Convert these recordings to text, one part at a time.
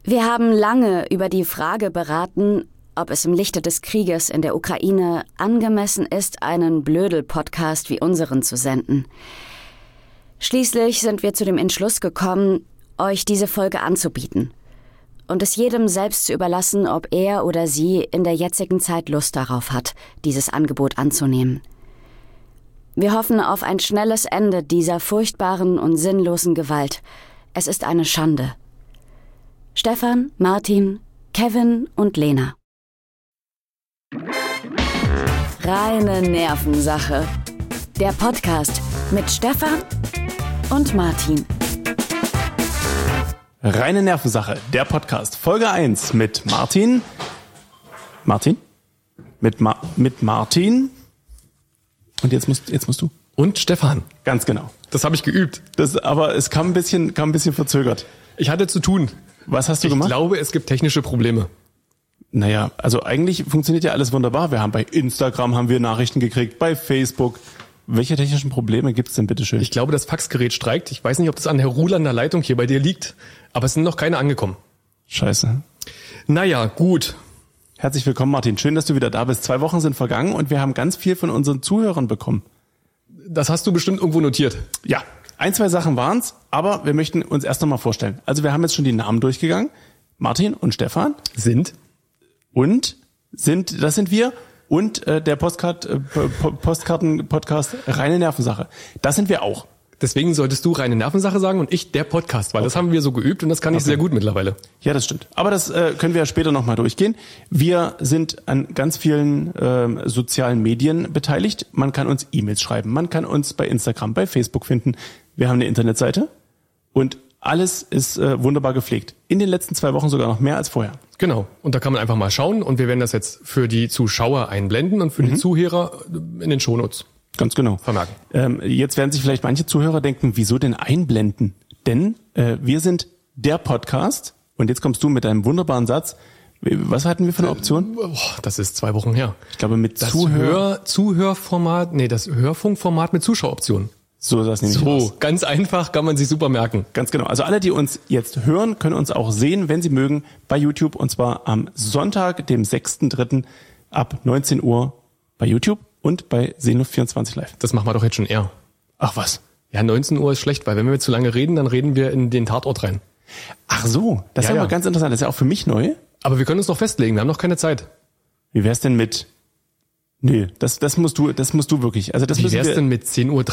Wir haben lange über die Frage beraten, ob es im Lichte des Krieges in der Ukraine angemessen ist, einen Blödel-Podcast wie unseren zu senden. Schließlich sind wir zu dem Entschluss gekommen, euch diese Folge anzubieten und es jedem selbst zu überlassen, ob er oder sie in der jetzigen Zeit Lust darauf hat, dieses Angebot anzunehmen. Wir hoffen auf ein schnelles Ende dieser furchtbaren und sinnlosen Gewalt. Es ist eine Schande. Stefan, Martin, Kevin und Lena. Reine Nervensache. Der Podcast mit Stefan und Martin. Reine Nervensache, der Podcast. Folge 1 mit Martin. Martin? Mit Martin. Und jetzt musst du. Und Stefan. Ganz genau. Das habe ich geübt. Aber es kam ein bisschen verzögert. Ich hatte zu tun. Was hast du gemacht? Ich glaube, es gibt technische Probleme. Naja, also eigentlich funktioniert ja alles wunderbar. Wir haben bei Instagram Nachrichten gekriegt, bei Facebook. Welche technischen Probleme gibt's denn bitteschön? Ich glaube, das Faxgerät streikt. Ich weiß nicht, ob das an Herr Ruhl an der Leitung hier bei dir liegt, aber es sind noch keine angekommen. Scheiße. Naja, gut. Herzlich willkommen, Martin. Schön, dass du wieder da bist. 2 Wochen sind vergangen und wir haben ganz viel von unseren Zuhörern bekommen. Das hast du bestimmt irgendwo notiert. Ja, 1, 2 Sachen waren's, aber wir möchten uns erst noch mal vorstellen. Also wir haben jetzt schon die Namen durchgegangen. Martin und Stefan das sind wir und der Postkarten-Podcast Reine Nervensache. Das sind wir auch. Deswegen solltest du Reine Nervensache sagen und ich der Podcast, weil das haben wir so geübt und das kann ich sehr gut mittlerweile. Ja, das stimmt. Aber das können wir ja später nochmal durchgehen. Wir sind an ganz vielen sozialen Medien beteiligt. Man kann uns E-Mails schreiben, man kann uns bei Instagram, bei Facebook finden. Wir haben eine Internetseite und alles ist wunderbar gepflegt. In den letzten 2 Wochen sogar noch mehr als vorher. Genau. Und da kann man einfach mal schauen und wir werden das jetzt für die Zuschauer einblenden und für die Zuhörer in den Shownotes. Ganz genau. Vermerken. Jetzt werden sich vielleicht manche Zuhörer denken, wieso denn einblenden? Denn wir sind der Podcast und jetzt kommst du mit deinem wunderbaren Satz. Was hatten wir für eine Option? Das ist 2 Wochen her. Ich glaube mit das Zuhörformat, das Hörfunkformat mit Zuschaueroptionen. So das nämlich So, ganz einfach, kann man sich super merken. Ganz genau. Also alle, die uns jetzt hören, können uns auch sehen, wenn sie mögen, bei YouTube und zwar am Sonntag, dem 6.3. ab 19 Uhr bei YouTube. Und bei Seenluft24 live. Das machen wir doch jetzt schon eher. Ach was? Ja, 19 Uhr ist schlecht, weil wenn wir zu lange reden, dann reden wir in den Tatort rein. Ach so, das ist aber ganz interessant. Das ist ja auch für mich neu. Aber wir können uns noch festlegen, wir haben noch keine Zeit. Wie wär's denn mit... Nee, das musst du wirklich. Also das Wie wär's denn mit 10.23 Uhr?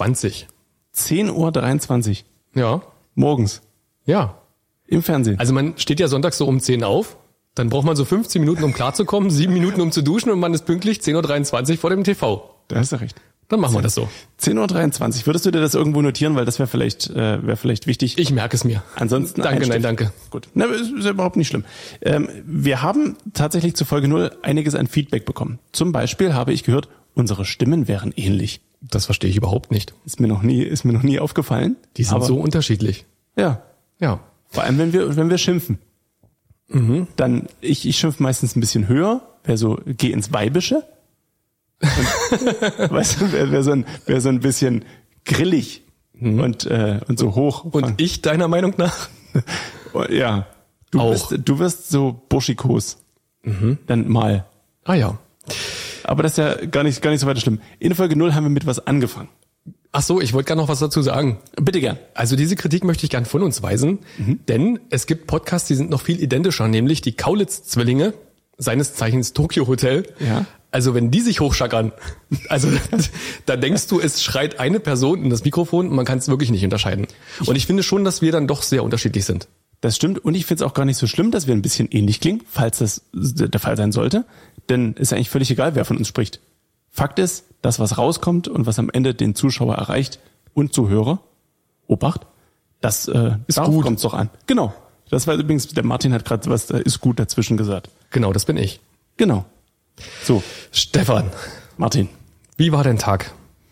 10.23 Uhr? Ja. Morgens? Ja. Im Fernsehen? Also man steht ja sonntags so um 10 auf. Dann braucht man so 15 Minuten, um klarzukommen, 7 Minuten, um zu duschen und man ist pünktlich 10.23 Uhr vor dem TV. Da hast du recht. Dann machen wir das so. 10.23 Uhr. Würdest du dir das irgendwo notieren, weil das wäre vielleicht wichtig? Ich merke es mir. Ansonsten danke, nein, danke. Gut. Na, ist ja überhaupt nicht schlimm. Wir haben tatsächlich zu Folge 0 einiges an Feedback bekommen. Zum Beispiel habe ich gehört, unsere Stimmen wären ähnlich. Das verstehe ich überhaupt nicht. Ist mir noch nie aufgefallen. Die sind so unterschiedlich. Ja. Ja. Vor allem, wenn wir schimpfen. Dann, ich schimpfe meistens ein bisschen höher, wäre so, geh ins Weibische. Und, weißt du, wäre so ein bisschen grillig und so hoch. Und ich deiner Meinung nach? Ja. Du wirst so burschikos. Dann mal. Ah ja. Aber das ist ja gar nicht so weiter schlimm. In Folge 0 haben wir mit was angefangen. Ach so, ich wollte gerne noch was dazu sagen. Bitte gern. Also diese Kritik möchte ich gern von uns weisen, denn es gibt Podcasts, die sind noch viel identischer, nämlich die Kaulitz-Zwillinge, seines Zeichens Tokyo Hotel. Ja. Also wenn die sich hochschackern, also da denkst du, es schreit eine Person in das Mikrofon und man kann es wirklich nicht unterscheiden. Und ich finde schon, dass wir dann doch sehr unterschiedlich sind. Das stimmt und ich finde es auch gar nicht so schlimm, dass wir ein bisschen ähnlich klingen, falls das der Fall sein sollte. Denn ist eigentlich völlig egal, wer von uns spricht. Fakt ist, das, was rauskommt und was am Ende den Zuschauer erreicht und Zuhörer, Obacht, das ist gut. Kommt's doch an. Genau. Das war übrigens, der Martin hat gerade was, ist gut dazwischen gesagt. Genau, das bin ich. Genau. So. Stefan. Martin. Wie war dein Tag?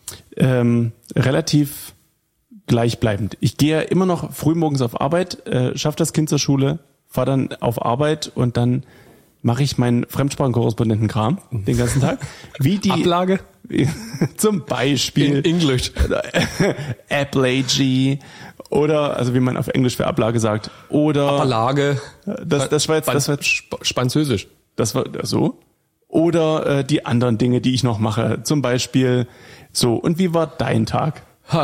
Relativ gleichbleibend. Ich gehe ja immer noch früh morgens auf Arbeit, schaffe das Kind zur Schule, fahre dann auf Arbeit und dann mache ich meinen Fremdsprachenkorrespondentenkram den ganzen Tag. Wie die Ablage? Zum Beispiel. In English. Applegy Oder, also wie man auf Englisch für Ablage sagt. Oder Ablage. Das war jetzt Französisch. Das war so. Oder die anderen Dinge, die ich noch mache. Zum Beispiel so. Und wie war dein Tag?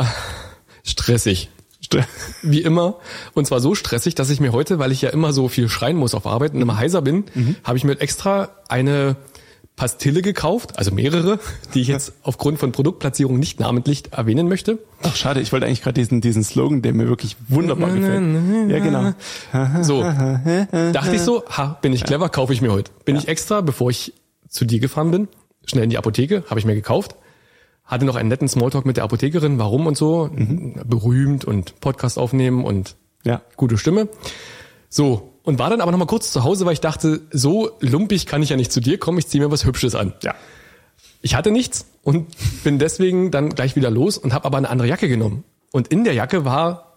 Stressig. Wie immer. Und zwar so stressig, dass ich mir heute, weil ich ja immer so viel schreien muss auf Arbeit und immer heiser bin, habe ich mir extra eine Pastille gekauft, also mehrere, die ich jetzt aufgrund von Produktplatzierung nicht namentlich erwähnen möchte. Ach, schade, ich wollte eigentlich gerade diesen Slogan, der mir wirklich wunderbar gefällt. Ja, genau. So, dachte ich so, bin ich clever, kaufe ich mir heute. Bin ich extra, bevor ich zu dir gefahren bin, schnell in die Apotheke, habe ich mir gekauft. Hatte noch einen netten Smalltalk mit der Apothekerin, warum und so, berühmt und Podcast aufnehmen und gute Stimme. So, und war dann aber noch mal kurz zu Hause, weil ich dachte, so lumpig kann ich ja nicht zu dir kommen, ich ziehe mir was Hübsches an. Ja. Ich hatte nichts und bin deswegen dann gleich wieder los und habe aber eine andere Jacke genommen. Und in der Jacke war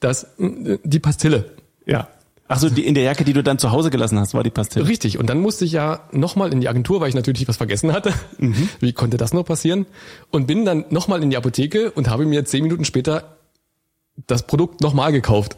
die Pastille. Ja. Ach so, in der Jacke, die du dann zu Hause gelassen hast, war die Pastille. Richtig. Und dann musste ich ja nochmal in die Agentur, weil ich natürlich was vergessen hatte. Wie konnte das noch passieren? Und bin dann nochmal in die Apotheke und habe mir 10 Minuten später das Produkt nochmal gekauft.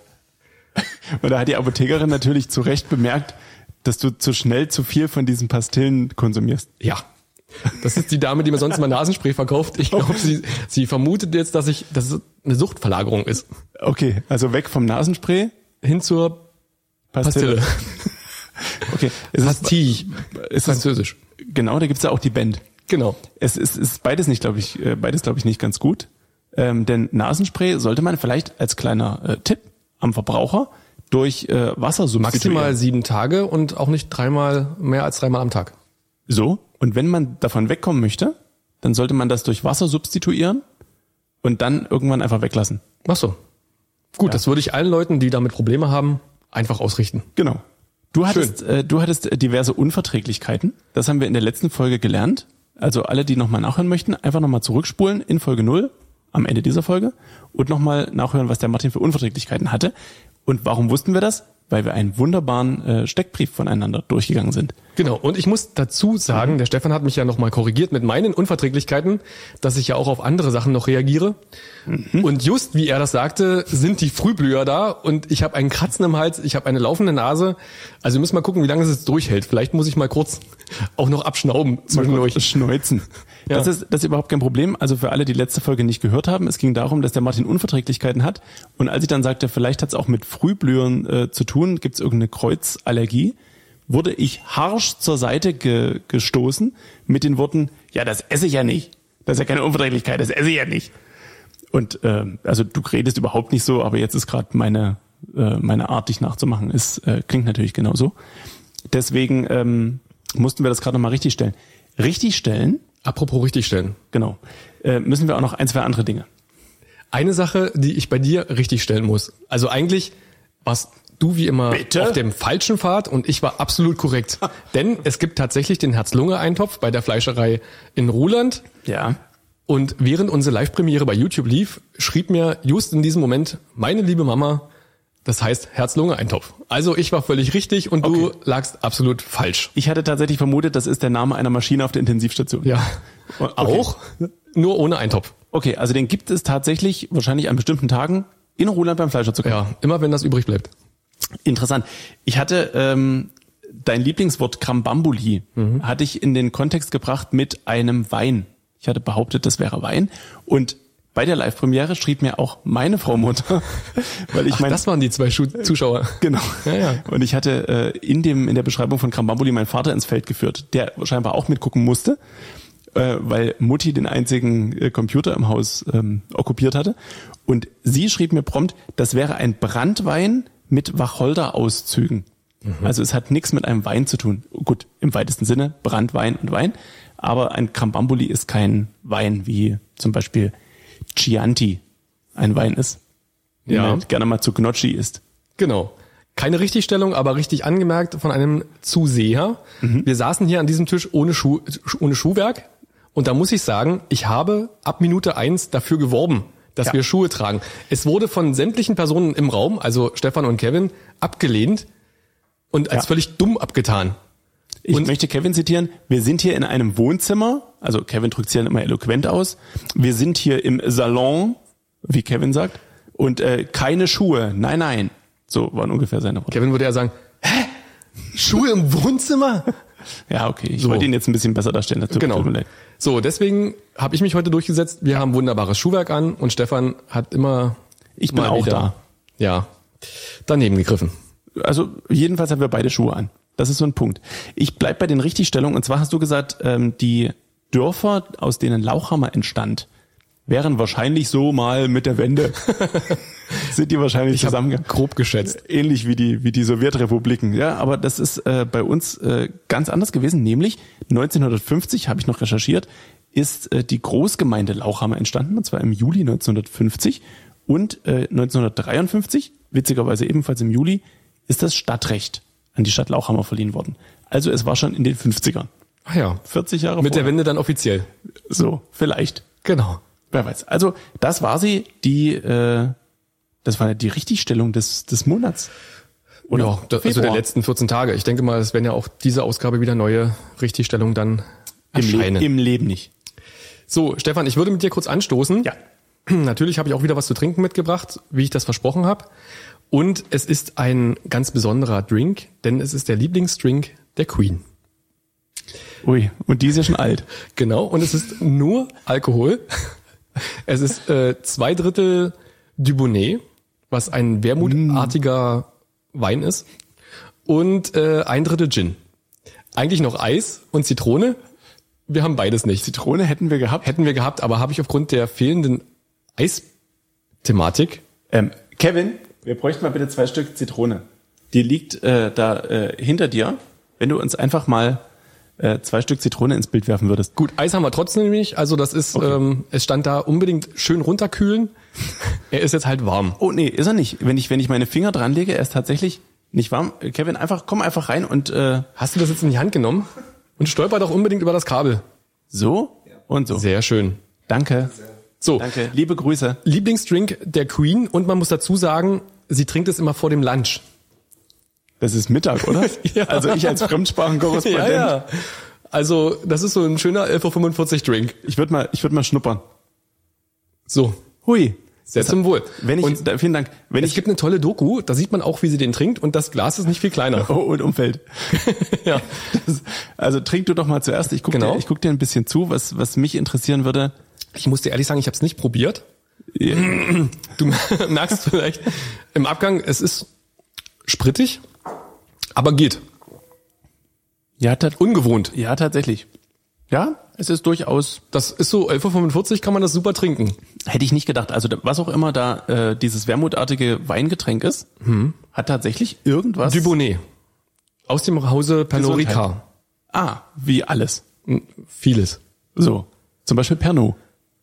Und da hat die Apothekerin natürlich zu Recht bemerkt, dass du zu schnell zu viel von diesen Pastillen konsumierst. Ja. Das ist die Dame, die mir sonst mal Nasenspray verkauft. Ich glaube, sie vermutet jetzt, dass es eine Suchtverlagerung ist. Okay, also weg vom Nasenspray hin zur Pastille. Okay. Pastille. Ist Französisch. Genau, da gibt's ja auch die Band. Genau. Es ist beides glaube ich nicht ganz gut. Denn Nasenspray sollte man vielleicht als kleiner Tipp am Verbraucher durch Wasser substituieren. Maximal 7 Tage und auch nicht mehr als 3-mal am Tag. So. Und wenn man davon wegkommen möchte, dann sollte man das durch Wasser substituieren und dann irgendwann einfach weglassen. Ach so. Gut, das würde ich allen Leuten, die damit Probleme haben, einfach ausrichten. Genau. Du hattest diverse Unverträglichkeiten. Das haben wir in der letzten Folge gelernt. Also alle, die nochmal nachhören möchten, einfach nochmal zurückspulen in Folge 0 am Ende dieser Folge und nochmal nachhören, was der Martin für Unverträglichkeiten hatte. Und warum wussten wir das? Weil wir einen wunderbaren Steckbrief voneinander durchgegangen sind. Genau. Und ich muss dazu sagen, der Stefan hat mich ja nochmal korrigiert mit meinen Unverträglichkeiten, dass ich ja auch auf andere Sachen noch reagiere. Und just wie er das sagte, sind die Frühblüher da und ich habe einen Kratzen im Hals, ich habe eine laufende Nase. Also wir müssen mal gucken, wie lange es jetzt durchhält. Vielleicht muss ich mal kurz auch noch abschnauben zwischendurch. Schneuzen. Ja. Das ist überhaupt kein Problem. Also für alle, die letzte Folge nicht gehört haben, es ging darum, dass der Martin Unverträglichkeiten hat. Und als ich dann sagte, vielleicht hat es auch mit Frühblühern zu tun, gibt es irgendeine Kreuzallergie, wurde ich harsch zur Seite gestoßen mit den Worten, ja, das esse ich ja nicht. Das ist ja keine Unverträglichkeit, das esse ich ja nicht. Und also du redest überhaupt nicht so, aber jetzt ist gerade meine Art, dich nachzumachen, klingt natürlich genauso. Deswegen mussten wir das gerade nochmal richtig stellen. Richtig stellen? Apropos richtig stellen. Genau. Müssen wir auch noch 1, 2 andere Dinge. Eine Sache, die ich bei dir richtig stellen muss. Also eigentlich warst du wie immer auf dem falschen Pfad und ich war absolut korrekt. Denn es gibt tatsächlich den Herz-Lunge-Eintopf bei der Fleischerei in Ruhland. Ja. Und während unsere Live-Premiere bei YouTube lief, schrieb mir just in diesem Moment meine liebe Mama, das heißt Herz-Lunge-Eintopf. Also ich war völlig richtig und du lagst absolut falsch. Ich hatte tatsächlich vermutet, das ist der Name einer Maschine auf der Intensivstation. Ja. Okay. Auch, nur ohne Eintopf. Okay, also den gibt es tatsächlich wahrscheinlich an bestimmten Tagen in Ruhland beim Fleischer zu kaufen. Ja, immer wenn das übrig bleibt. Interessant. Ich hatte dein Lieblingswort Krambambuli hatte ich in den Kontext gebracht mit einem Wein. Ich hatte behauptet, das wäre Wein. Und bei der Live-Premiere schrieb mir auch meine Frau Mutter, weil ich das waren die 2 Zuschauer. Genau. Ja. Und ich hatte in der Beschreibung von Krambambuli meinen Vater ins Feld geführt, der scheinbar auch mitgucken musste, weil Mutti den einzigen Computer im Haus okkupiert hatte. Und sie schrieb mir prompt, das wäre ein Branntwein mit Wacholderauszügen. Also es hat nichts mit einem Wein zu tun. Gut, im weitesten Sinne Branntwein und Wein. Aber ein Krambambuli ist kein Wein, wie zum Beispiel Chianti ein Wein ist, den man gerne mal zu Gnocchi isst. Genau. Keine Richtigstellung, aber richtig angemerkt von einem Zuseher. Wir saßen hier an diesem Tisch ohne Schuhwerk. Und da muss ich sagen, ich habe ab Minute 1 dafür geworben, dass wir Schuhe tragen. Es wurde von sämtlichen Personen im Raum, also Stefan und Kevin, abgelehnt und als völlig dumm abgetan. Ich möchte Kevin zitieren, wir sind hier in einem Wohnzimmer, also Kevin drückt es ja immer eloquent aus, wir sind hier im Salon, wie Kevin sagt, Und keine Schuhe. Nein. So waren ungefähr seine Worte. Kevin würde ja sagen, hä? Schuhe im Wohnzimmer? Ja, okay. Ich wollte ihn jetzt ein bisschen besser darstellen. Tut mir leid. So, deswegen habe ich mich heute durchgesetzt. Wir haben wunderbares Schuhwerk an und Stefan hat immer... Ich bin auch da. Ja, daneben gegriffen. Also jedenfalls haben wir beide Schuhe an. Das ist so ein Punkt. Ich bleib bei den Richtigstellungen. Und zwar hast du gesagt, die Dörfer, aus denen Lauchhammer entstand, wären wahrscheinlich so mal mit der Wende. Sind die wahrscheinlich zusammengegangen. Grob geschätzt. Ähnlich wie die Sowjetrepubliken. Ja, aber das ist bei uns ganz anders gewesen. Nämlich 1950, habe ich noch recherchiert, ist die Großgemeinde Lauchhammer entstanden. Und zwar im Juli 1950. Und 1953, witzigerweise ebenfalls im Juli, ist das Stadtrecht an die Stadt Lauchhammer verliehen worden. Also es war schon in den 50ern. Ach ja. 40 Jahre mit vorher. Der Wende dann offiziell. So, vielleicht. Genau. Wer weiß. Also das war sie, das war die Richtigstellung des Monats. Oder ja, also der letzten 14 Tage. Ich denke mal, es werden ja auch diese Ausgabe wieder neue Richtigstellungen dann erscheinen. Im Leben nicht. So, Stefan, ich würde mit dir kurz anstoßen. Ja. Natürlich habe ich auch wieder was zu trinken mitgebracht, wie ich das versprochen habe. Und es ist ein ganz besonderer Drink, denn es ist der Lieblingsdrink der Queen. Ui, und die ist ja schon alt. Genau, und es ist nur Alkohol. Es ist 2/3 Dubonnet, was ein wermutartiger Wein ist, und 1/3 Gin. Eigentlich noch Eis und Zitrone. Wir haben beides nicht. Zitrone hätten wir gehabt, aber habe ich aufgrund der fehlenden Eisthematik. Kevin, wir bräuchten mal bitte 2 Stück Zitrone. Die liegt da hinter dir. Wenn du uns einfach mal 2 Stück Zitrone ins Bild werfen würdest. Gut, Eis haben wir trotzdem nicht. Also das ist, okay. Es stand da unbedingt schön runterkühlen. Er ist jetzt halt warm. Oh nee, ist er nicht. Wenn ich meine Finger dran lege, er ist tatsächlich nicht warm. Kevin, komm einfach rein und... Hast du das jetzt in die Hand genommen? Und stolper doch unbedingt über das Kabel. So und so. Sehr schön. Danke. So. Danke. Liebe Grüße. Lieblingsdrink der Queen, und man muss dazu sagen, sie trinkt es immer vor dem Lunch. Das ist Mittag, oder? Ja. Also ich als Fremdsprachenkorrespondent. Ja. Also das ist so ein schöner 11:45 Uhr Drink. Ich würde mal schnuppern. So. Hui. Sehr zum Wohl. Vielen Dank. Es gibt eine tolle Doku, da sieht man auch, wie sie den trinkt, und das Glas ist nicht viel kleiner. Oh, und umfällt. Ja. Also trink du doch mal zuerst. Ich guck dir ein bisschen zu, was mich interessieren würde. Ich muss dir ehrlich sagen, ich habe es nicht probiert. Ja. Du merkst vielleicht im Abgang, es ist sprittig, aber geht. Ja, ungewohnt. Ja, tatsächlich. Ja, es ist durchaus... Das ist so, 11:45 Uhr kann man das super trinken. Hätte ich nicht gedacht. Also was auch immer da dieses wermutartige Weingetränk ist, hat tatsächlich irgendwas... Dubonnet. Aus dem Hause Pernod Ricard. Ah, wie alles. Vieles. So, zum Beispiel Pernod.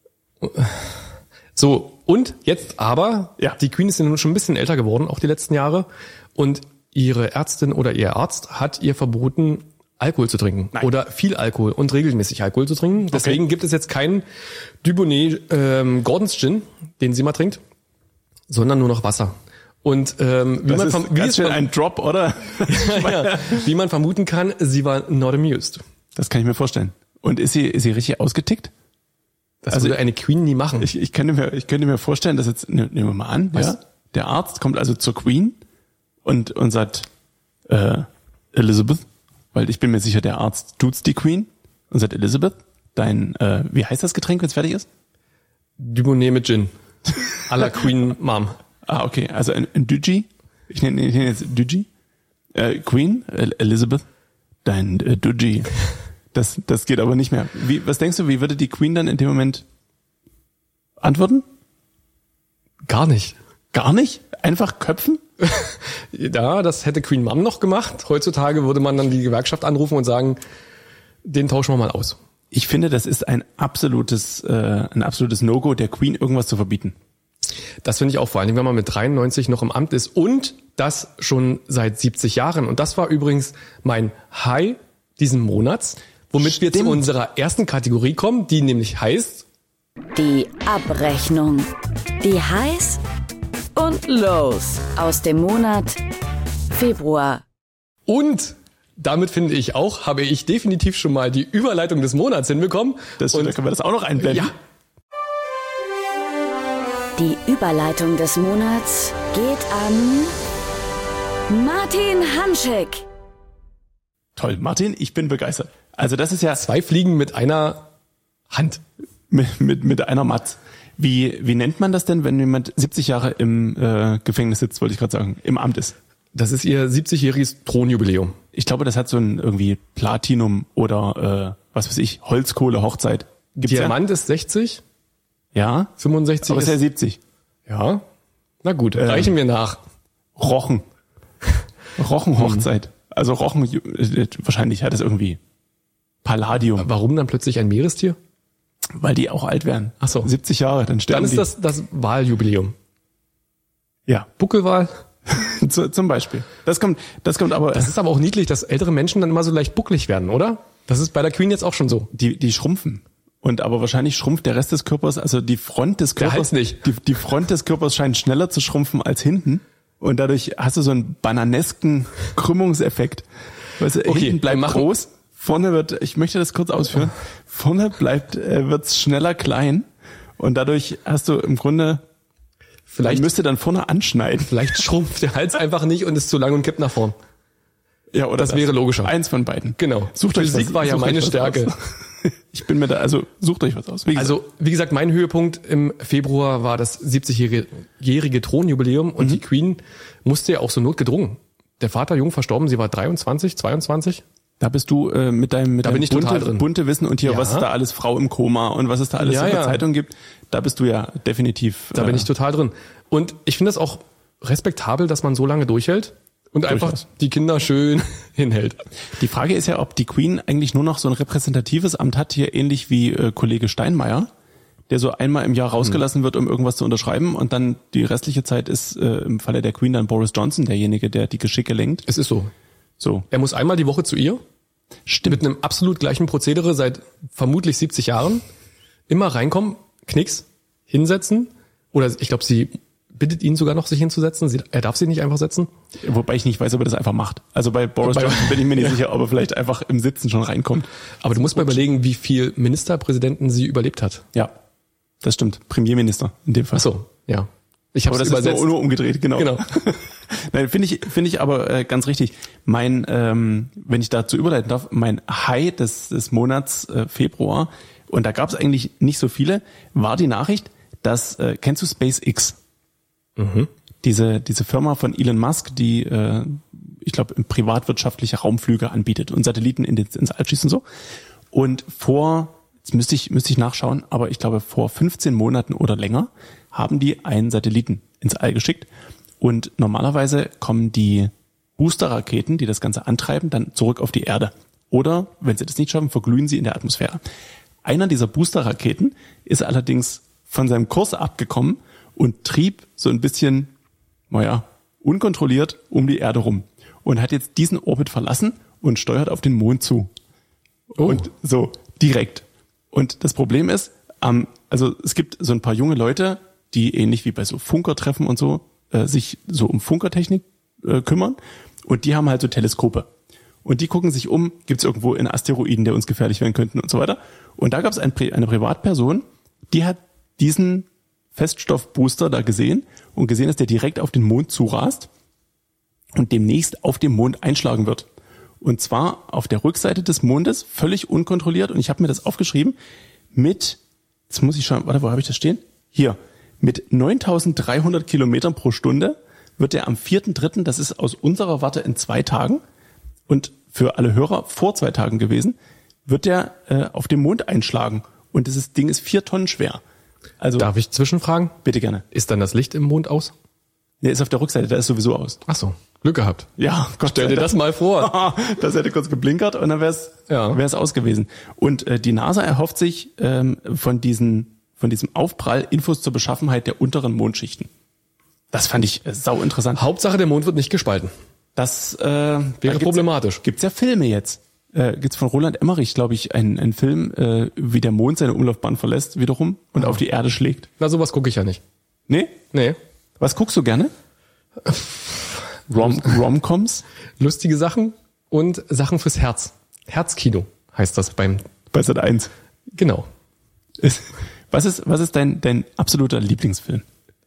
So, und jetzt aber, ja. Die Queen ist ja nun schon ein bisschen älter geworden, auch die letzten Jahre, und ihre Ärztin oder ihr Arzt hat ihr verboten, Alkohol zu trinken. Nein. Oder viel Alkohol und regelmäßig Alkohol zu trinken. Deswegen gibt es jetzt keinen Dubonnet Gordon's Gin, den sie mal trinkt, sondern nur noch Wasser. Und ein Drop, oder? Ja. Wie man vermuten kann, sie war not amused. Das kann ich mir vorstellen. Und ist sie richtig ausgetickt? Das würde eine Queen nie machen. Ich könnte mir vorstellen, dass jetzt, nehmen wir mal an, ja, der Arzt kommt also zur Queen und sagt, Elizabeth, weil ich bin mir sicher, der Arzt tut's die Queen und sagt, Elizabeth, wie heißt das Getränk, wenn es fertig ist? Dubonnet mit Gin. À la Queen Mom. Ah, okay, also ein Dudgy. Ich nenne jetzt Dudgy. Queen, Elizabeth, dein Dudgy. Das geht aber nicht mehr. Was denkst du, wie würde die Queen dann in dem Moment antworten? Gar nicht. Gar nicht? Einfach köpfen? Ja, das hätte Queen Mom noch gemacht. Heutzutage würde man dann die Gewerkschaft anrufen und sagen, den tauschen wir mal aus. Ich finde, das ist ein absolutes No-Go, der Queen irgendwas zu verbieten. Das finde ich auch, vor allem, wenn man mit 93 noch im Amt ist und das schon seit 70 Jahren. Und das war übrigens mein High diesen Monats, womit wir zu unserer ersten Kategorie kommen, die nämlich heißt... Die Abrechnung. Die Highs und Lows aus dem Monat Februar. Und damit finde ich auch, habe ich definitiv schon mal die Überleitung des Monats hinbekommen. Da können wir das auch noch einblenden. Ja. Die Überleitung des Monats geht an Martin Hanschig. Toll, Martin, ich bin begeistert. Also das ist ja 2 Fliegen mit einer Hand. Mit einer Matz. Wie nennt man das denn, wenn jemand 70 Jahre im Gefängnis sitzt, wollte ich gerade sagen, im Amt ist? Das ist ihr 70-jähriges Thronjubiläum. Ich glaube, das hat so ein irgendwie Platinum oder was weiß ich, Holzkohle-Hochzeit. Gibt's Diamant ist 60, ja? 65 Aber ist ja 70. Ja, na gut, reichen wir nach. Rochenhochzeit. Also Rochen, wahrscheinlich hat es irgendwie Palladium. Warum dann plötzlich ein Meerestier? Weil die auch alt werden. Ach so. 70 Jahre, dann sterben Dann ist das Wahljubiläum. Ja, Buckelwahl. zum Beispiel. Das kommt aber. Das ist aber auch niedlich, dass ältere Menschen dann immer so leicht bucklig werden, oder? Das ist bei der Queen jetzt auch schon so. Die schrumpfen. Und aber wahrscheinlich schrumpft der Rest des Körpers, also die Front des Körpers. Der Hals nicht. Die Front des Körpers scheint schneller zu schrumpfen als hinten. Und dadurch hast du so einen bananesken Krümmungseffekt. Weißt du, Okay, hinten bleibt groß, vorne wird, ich möchte das kurz ausführen, vorne wird's schneller klein. Und dadurch hast du im Grunde, Vielleicht müsste dann vorne anschneiden. Vielleicht schrumpft der Hals einfach nicht und ist zu lang und kippt nach vorn. Ja, oder Das wäre logischer. Eins von beiden. Genau. Sucht euch Physik war ja meine Stärke. Ich bin mir da, also sucht euch was aus. Wie gesagt, mein Höhepunkt im Februar war das 70-jährige Thronjubiläum und die Queen musste ja auch so notgedrungen. Der Vater jung verstorben, sie war 23, 22. Da bist du mit deinem bin ich total drin. bunte Wissen und hier, Ja. was ist da alles Frau im Koma und was es da alles Ja, in der ja. Zeitung gibt, da bist du ja definitiv. Da bin ich total drin. Und ich finde es auch respektabel, dass man so lange durchhält und einfach Durchaus. die Kinder schön hinhält. Die Frage ist ja, ob die Queen eigentlich nur noch so ein repräsentatives Amt hat, hier ähnlich wie Kollege Steinmeier, der so einmal im Jahr rausgelassen wird, um irgendwas zu unterschreiben und dann die restliche Zeit ist im Falle der Queen dann Boris Johnson derjenige, der die Geschicke lenkt. Es ist so. So. Er muss einmal die Woche zu ihr. Stimmt. Mit einem absolut gleichen Prozedere seit vermutlich 70 Jahren. Immer reinkommen, Knicks, hinsetzen. Oder ich glaube, sie bittet ihn sogar noch, sich hinzusetzen. Er darf sich nicht einfach setzen. Wobei ich nicht weiß, ob er das einfach macht. Also bei Boris Johnson bin ich mir nicht sicher, ob er vielleicht einfach im Sitzen schon reinkommt. Aber du musst mal überlegen, wie viel Ministerpräsidenten sie überlebt hat. Ja, das stimmt. Premierminister in dem Fall. Ach so, ja. Ich habe Aber es das übersetzt. ist nur umgedreht, genau. Nein, finde ich aber ganz richtig. Wenn ich dazu überleiten darf, mein High des Monats Februar, und da gab es eigentlich nicht so viele, war die Nachricht, dass, kennst du SpaceX? Diese Firma von Elon Musk, die, ich glaube, privatwirtschaftliche Raumflüge anbietet und Satelliten ins All schießen so. Und jetzt müsste ich nachschauen, aber ich glaube, vor 15 Monaten oder länger haben die einen Satelliten ins All geschickt. Und normalerweise kommen die Booster-Raketen, die das Ganze antreiben, dann zurück auf die Erde. Oder, wenn sie das nicht schaffen, verglühen sie in der Atmosphäre. Einer dieser Booster-Raketen ist allerdings von seinem Kurs abgekommen und trieb so ein bisschen, unkontrolliert um die Erde rum. Und hat jetzt diesen Orbit verlassen und steuert auf den Mond zu. Oh. Und so, direkt. Und das Problem ist, also es gibt so ein paar junge Leute, die ähnlich wie bei so Funkertreffen und so, sich so um Funkertechnik kümmern. Und die haben halt so Teleskope. Und die gucken sich um, gibt es irgendwo einen Asteroiden, der uns gefährlich werden könnten und so weiter. Und da gab es eine Privatperson, die hat diesen Feststoffbooster da gesehen und gesehen, dass der direkt auf den Mond zurast und demnächst auf dem Mond einschlagen wird. Und zwar auf der Rückseite des Mondes, völlig unkontrolliert. Und ich habe mir das aufgeschrieben jetzt muss ich schauen, warte, wo habe ich das stehen? Hier, mit 9.300 Kilometern pro Stunde wird er am 4.3., das ist aus unserer Warte in 2 Tagen und für alle Hörer vor 2 Tagen gewesen, wird er auf dem Mond einschlagen. Und dieses Ding ist 4 Tonnen schwer. Also, Darf ich zwischenfragen? Bitte gerne. Ist dann das Licht im Mond aus? Der ist auf der Rückseite, der ist sowieso aus. Ach so, Glück gehabt. Ja, Gott, Stell dir das mal vor. Das hätte kurz geblinkert und dann wäre es aus gewesen. Und die NASA erhofft sich von diesem Aufprall Infos zur Beschaffenheit der unteren Mondschichten. Das fand ich sau interessant. Hauptsache, der Mond wird nicht gespalten. Das Wäre problematisch. Gibt's ja Filme jetzt. Gibt's von Roland Emmerich, glaube ich, einen Film, wie der Mond seine Umlaufbahn verlässt wiederum und auf die Erde schlägt. Na, sowas gucke ich ja nicht. Nee? Nee. Was guckst du gerne? Rom-Coms? Lustige Sachen und Sachen fürs Herz. Herzkino heißt das bei Sat.1. Genau. Was ist dein absoluter Lieblingsfilm?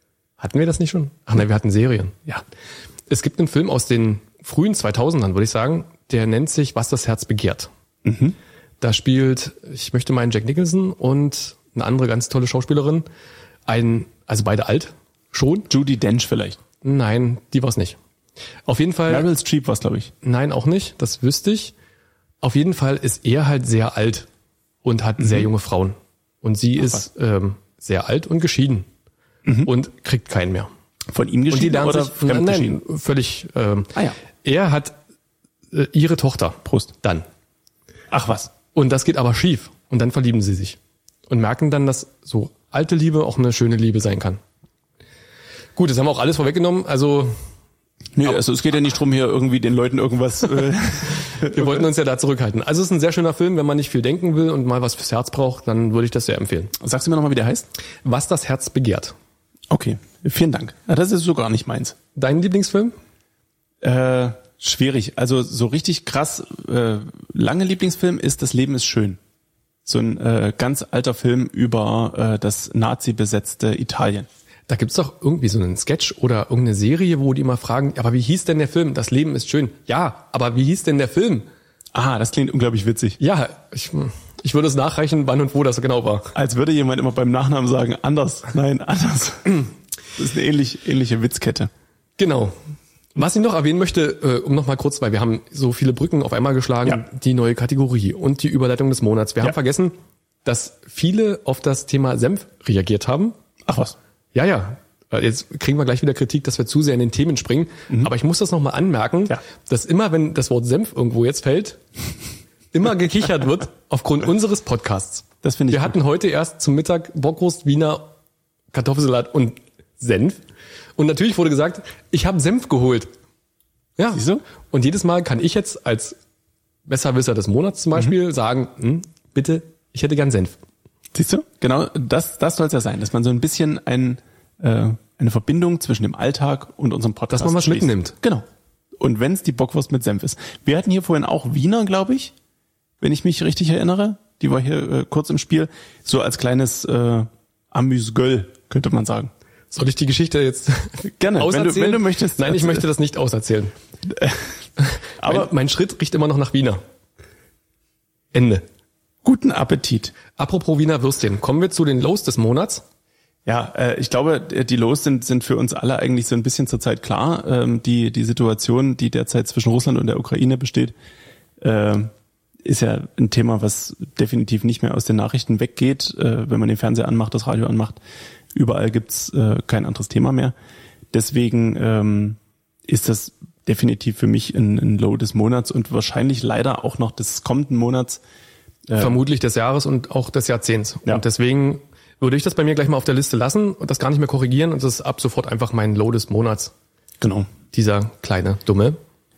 Hatten wir das nicht schon? Ach nein, wir hatten Serien. Ja. Es gibt einen Film aus den frühen 2000ern, würde ich sagen, der nennt sich Was das Herz begehrt. Mhm. Da spielt, ich möchte meinen Jack Nicholson und eine andere ganz tolle Schauspielerin, also beide alt, schon. Judi Dench vielleicht. Nein, die war es nicht. Auf jeden Fall. Meryl Streep war es, glaube ich. Nein, auch nicht, das wüsste ich. Auf jeden Fall ist er halt sehr alt und hat sehr junge Frauen. Und sie ist sehr alt und geschieden und kriegt keinen mehr. Von ihm geschieden oder fremdgeschieden? Nein, völlig. Ja. Er hat ihre Tochter. Prost. Dann. Ach was. Und das geht aber schief. Und dann verlieben sie sich. Und merken dann, dass so alte Liebe auch eine schöne Liebe sein kann. Gut, das haben wir auch alles vorweggenommen. Also nee, also es geht ja nicht drum, hier irgendwie den Leuten irgendwas... wir wollten uns ja da zurückhalten. Also es ist ein sehr schöner Film. Wenn man nicht viel denken will und mal was fürs Herz braucht, dann würde ich das sehr empfehlen. Sagst du mir nochmal, wie der heißt? Was das Herz begehrt. Okay, vielen Dank. Ja, das ist so gar nicht meins. Dein Lieblingsfilm? Schwierig. Also so richtig krass lange Lieblingsfilm ist Das Leben ist schön. So ein ganz alter Film über das Nazi-besetzte Italien. Da gibt's doch irgendwie so einen Sketch oder irgendeine Serie, wo die immer fragen, aber wie hieß denn der Film? Das Leben ist schön. Ja, aber wie hieß denn der Film? Ah, das klingt unglaublich witzig. Ja, ich würde es nachreichen, wann und wo das genau war. Als würde jemand immer beim Nachnamen sagen, anders. Nein, anders. Das ist eine ähnliche Witzkette. Genau. Was ich noch erwähnen möchte, um noch mal kurz, weil wir haben so viele Brücken auf einmal geschlagen, die neue Kategorie und die Überleitung des Monats. Wir haben vergessen, dass viele auf das Thema Senf reagiert haben. Ach was. Ja. Jetzt kriegen wir gleich wieder Kritik, dass wir zu sehr in den Themen springen. Aber ich muss das nochmal anmerken, dass immer, wenn das Wort Senf irgendwo jetzt fällt, immer gekichert wird aufgrund unseres Podcasts. Das finde ich Wir hatten heute erst zum Mittag Bockwurst, Wiener, Kartoffelsalat und Senf. Und natürlich wurde gesagt, ich habe Senf geholt. Ja. Siehst du? Und jedes Mal kann ich jetzt als Besserwisser des Monats zum Beispiel sagen, bitte, ich hätte gern Senf. Siehst du? Genau, das soll es ja sein, dass man so ein bisschen eine Verbindung zwischen dem Alltag und unserem Podcast dass man was schließt. mitnimmt. Genau. Und wenn es die Bockwurst mit Senf ist. Wir hatten hier vorhin auch Wiener, glaube ich, wenn ich mich richtig erinnere. Die war hier kurz im Spiel. So als kleines Amüsgöl, könnte man sagen. Soll ich die Geschichte jetzt gerne auserzählen? Wenn du möchtest. Nein, ich möchte das nicht auserzählen. Aber mein Schritt riecht immer noch nach Wiener. Ende. Guten Appetit. Apropos Wiener Würstchen, kommen wir zu den Lows des Monats. Ja, ich glaube, die Lows sind für uns alle eigentlich so ein bisschen zurzeit klar. Die Situation, die derzeit zwischen Russland und der Ukraine besteht, ist ja ein Thema, was definitiv nicht mehr aus den Nachrichten weggeht. Wenn man den Fernseher anmacht, das Radio anmacht, überall gibt's kein anderes Thema mehr. Deswegen ist das definitiv für mich ein Low des Monats und wahrscheinlich leider auch noch des kommenden Monats. Vermutlich des Jahres und auch des Jahrzehnts. Ja. Und deswegen würde ich das bei mir gleich mal auf der Liste lassen und das gar nicht mehr korrigieren. Und das ist ab sofort einfach mein Low des Monats. Genau. Dieser kleine, dumme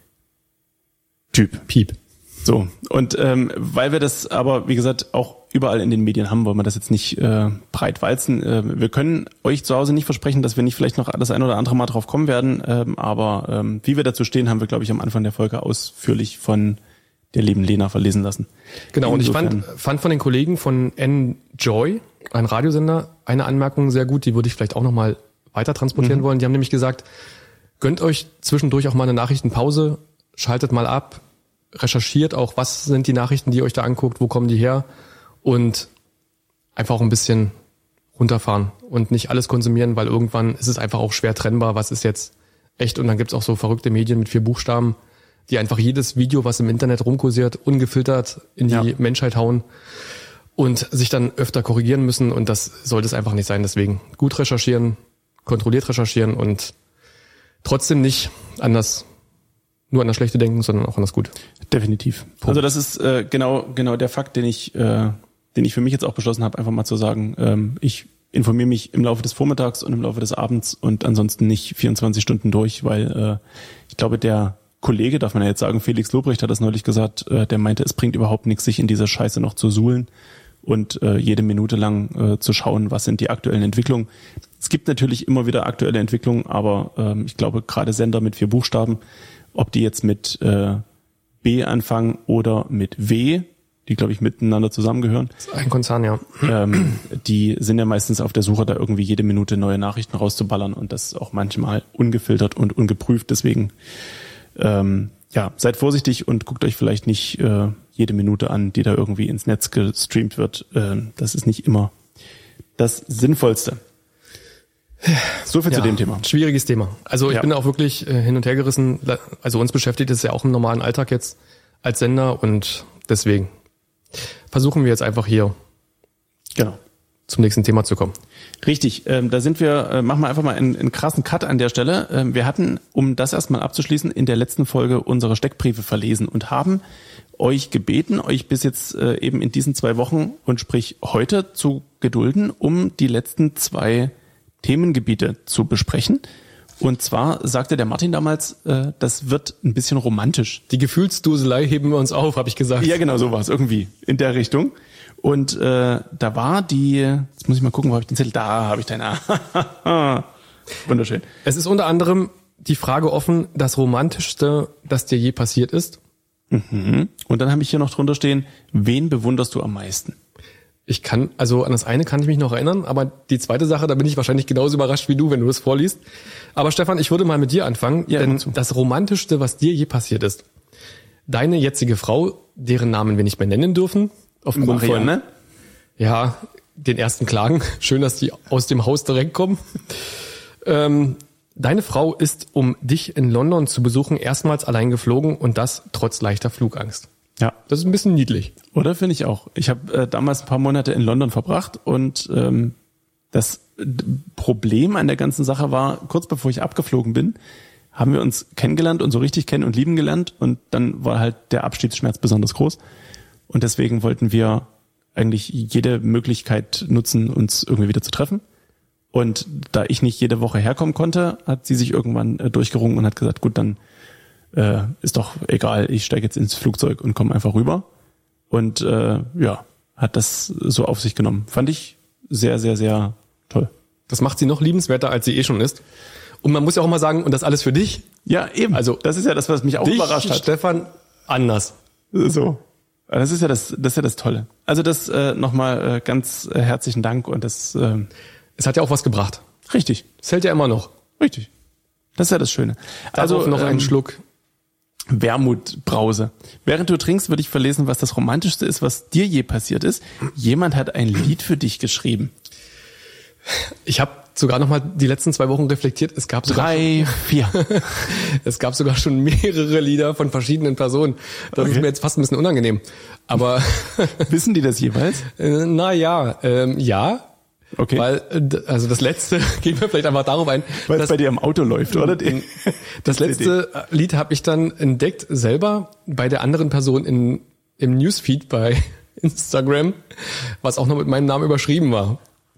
Typ. Piep. So, und weil wir das aber, wie gesagt, auch überall in den Medien haben, wollen wir das jetzt nicht breit walzen. Wir können euch zu Hause nicht versprechen, dass wir nicht vielleicht noch das ein oder andere Mal drauf kommen werden. Aber wie wir dazu stehen, haben wir, glaube ich, am Anfang der Folge ausführlich von der lieben Lena verlesen lassen. Genau, und ich Insofern- fand von den Kollegen von Enjoy, ein Radiosender, eine Anmerkung sehr gut, die würde ich vielleicht auch nochmal weiter transportieren wollen. Die haben nämlich gesagt, gönnt euch zwischendurch auch mal eine Nachrichtenpause, schaltet mal ab, recherchiert auch, was sind die Nachrichten, die ihr euch da anguckt, wo kommen die her und einfach auch ein bisschen runterfahren und nicht alles konsumieren, weil irgendwann ist es einfach auch schwer trennbar, was ist jetzt echt, und dann gibt's auch so verrückte Medien mit 4 Buchstaben, die einfach jedes Video, was im Internet rumkursiert, ungefiltert in die Menschheit hauen und sich dann öfter korrigieren müssen, und das sollte es einfach nicht sein. Deswegen gut recherchieren, kontrolliert recherchieren und trotzdem nicht nur an das Schlechte denken, sondern auch an das Gute. Definitiv. Also das ist genau der Fakt, den ich für mich jetzt auch beschlossen habe, einfach mal zu sagen, ich informiere mich im Laufe des Vormittags und im Laufe des Abends und ansonsten nicht 24 Stunden durch, weil ich glaube, der Kollege, darf man ja jetzt sagen, Felix Lobrecht hat das neulich gesagt, der meinte, es bringt überhaupt nichts, sich in dieser Scheiße noch zu suhlen und jede Minute lang zu schauen, was sind die aktuellen Entwicklungen. Es gibt natürlich immer wieder aktuelle Entwicklungen, aber ich glaube, gerade Sender mit 4 Buchstaben, ob die jetzt mit B anfangen oder mit W, die, glaube ich, miteinander zusammengehören. Das ist ein Konzern, ja. Die sind ja meistens auf der Suche, da irgendwie jede Minute neue Nachrichten rauszuballern und das auch manchmal ungefiltert und ungeprüft. Deswegen, seid vorsichtig und guckt euch vielleicht nicht jede Minute an, die da irgendwie ins Netz gestreamt wird. Das ist nicht immer das Sinnvollste. So viel zu dem Thema. Schwieriges Thema. Also ich bin auch wirklich hin und her gerissen. Also uns beschäftigt es ja auch im normalen Alltag jetzt als Sender und deswegen versuchen wir jetzt einfach hier zum nächsten Thema zu kommen. Richtig, da sind wir, machen wir einfach mal einen krassen Cut an der Stelle. Wir hatten, um das erstmal abzuschließen, in der letzten Folge unsere Steckbriefe verlesen und haben euch gebeten, euch bis jetzt eben in diesen 2 Wochen und sprich heute zu gedulden, um die letzten 2 Themengebiete zu besprechen. Und zwar sagte der Martin damals, das wird ein bisschen romantisch. Die Gefühlsduselei heben wir uns auf, habe ich gesagt. Ja, genau, so war es irgendwie in der Richtung. Und da war jetzt muss ich mal gucken, wo habe ich den Zettel? Da habe ich deinen. Wunderschön. Es ist unter anderem die Frage offen, das Romantischste, das dir je passiert ist. Mhm. Und dann habe ich hier noch drunter stehen, wen bewunderst du am meisten? An das eine kann ich mich noch erinnern, aber die zweite Sache, da bin ich wahrscheinlich genauso überrascht wie du, wenn du das vorliest. Aber Stefan, ich würde mal mit dir anfangen, denn das Romantischste, was dir je passiert ist, deine jetzige Frau, deren Namen wir nicht mehr nennen dürfen, aufgrund von den ersten Klagen, schön, dass die aus dem Haus direkt kommen. Deine Frau ist, um dich in London zu besuchen, erstmals allein geflogen und das trotz leichter Flugangst. Ja, das ist ein bisschen niedlich. Oder, finde ich auch. Ich habe damals ein paar Monate in London verbracht und das Problem an der ganzen Sache war, kurz bevor ich abgeflogen bin, haben wir uns kennengelernt und so richtig kennen und lieben gelernt und dann war halt der Abschiedsschmerz besonders groß und deswegen wollten wir eigentlich jede Möglichkeit nutzen, uns irgendwie wieder zu treffen. Und da ich nicht jede Woche herkommen konnte, hat sie sich irgendwann durchgerungen und hat gesagt, gut, dann ist doch egal, ich steige jetzt ins Flugzeug und komme einfach rüber. Und hat das so auf sich genommen. Fand ich sehr, sehr, sehr toll. Das macht sie noch liebenswerter, als sie schon ist. Und man muss ja auch mal sagen, und das alles für dich? Ja, eben. Also das ist ja das, was mich auch überrascht hat. Stefan, anders. So. Das ist ja das Tolle. Also das nochmal ganz herzlichen Dank und das es hat ja auch was gebracht. Richtig. Es hält ja immer noch. Richtig. Das ist ja das Schöne. Also noch einen Schluck Wermutbrause. Während du trinkst, würde ich verlesen, was das Romantischste ist, was dir je passiert ist. Jemand hat ein Lied für dich geschrieben. Ich habe sogar noch mal die letzten 2 Wochen reflektiert. Es gab sogar 3, 4. Es gab sogar schon mehrere Lieder von verschiedenen Personen. Das ist mir jetzt fast ein bisschen unangenehm. Aber wissen die das jeweils? Ja. Okay. Weil, also das letzte, gehen wir vielleicht einfach darauf ein. Weil es bei dir im Auto läuft, oder? Das letzte Lied habe ich dann entdeckt selber bei der anderen Person im Newsfeed bei Instagram, was auch noch mit meinem Namen überschrieben war.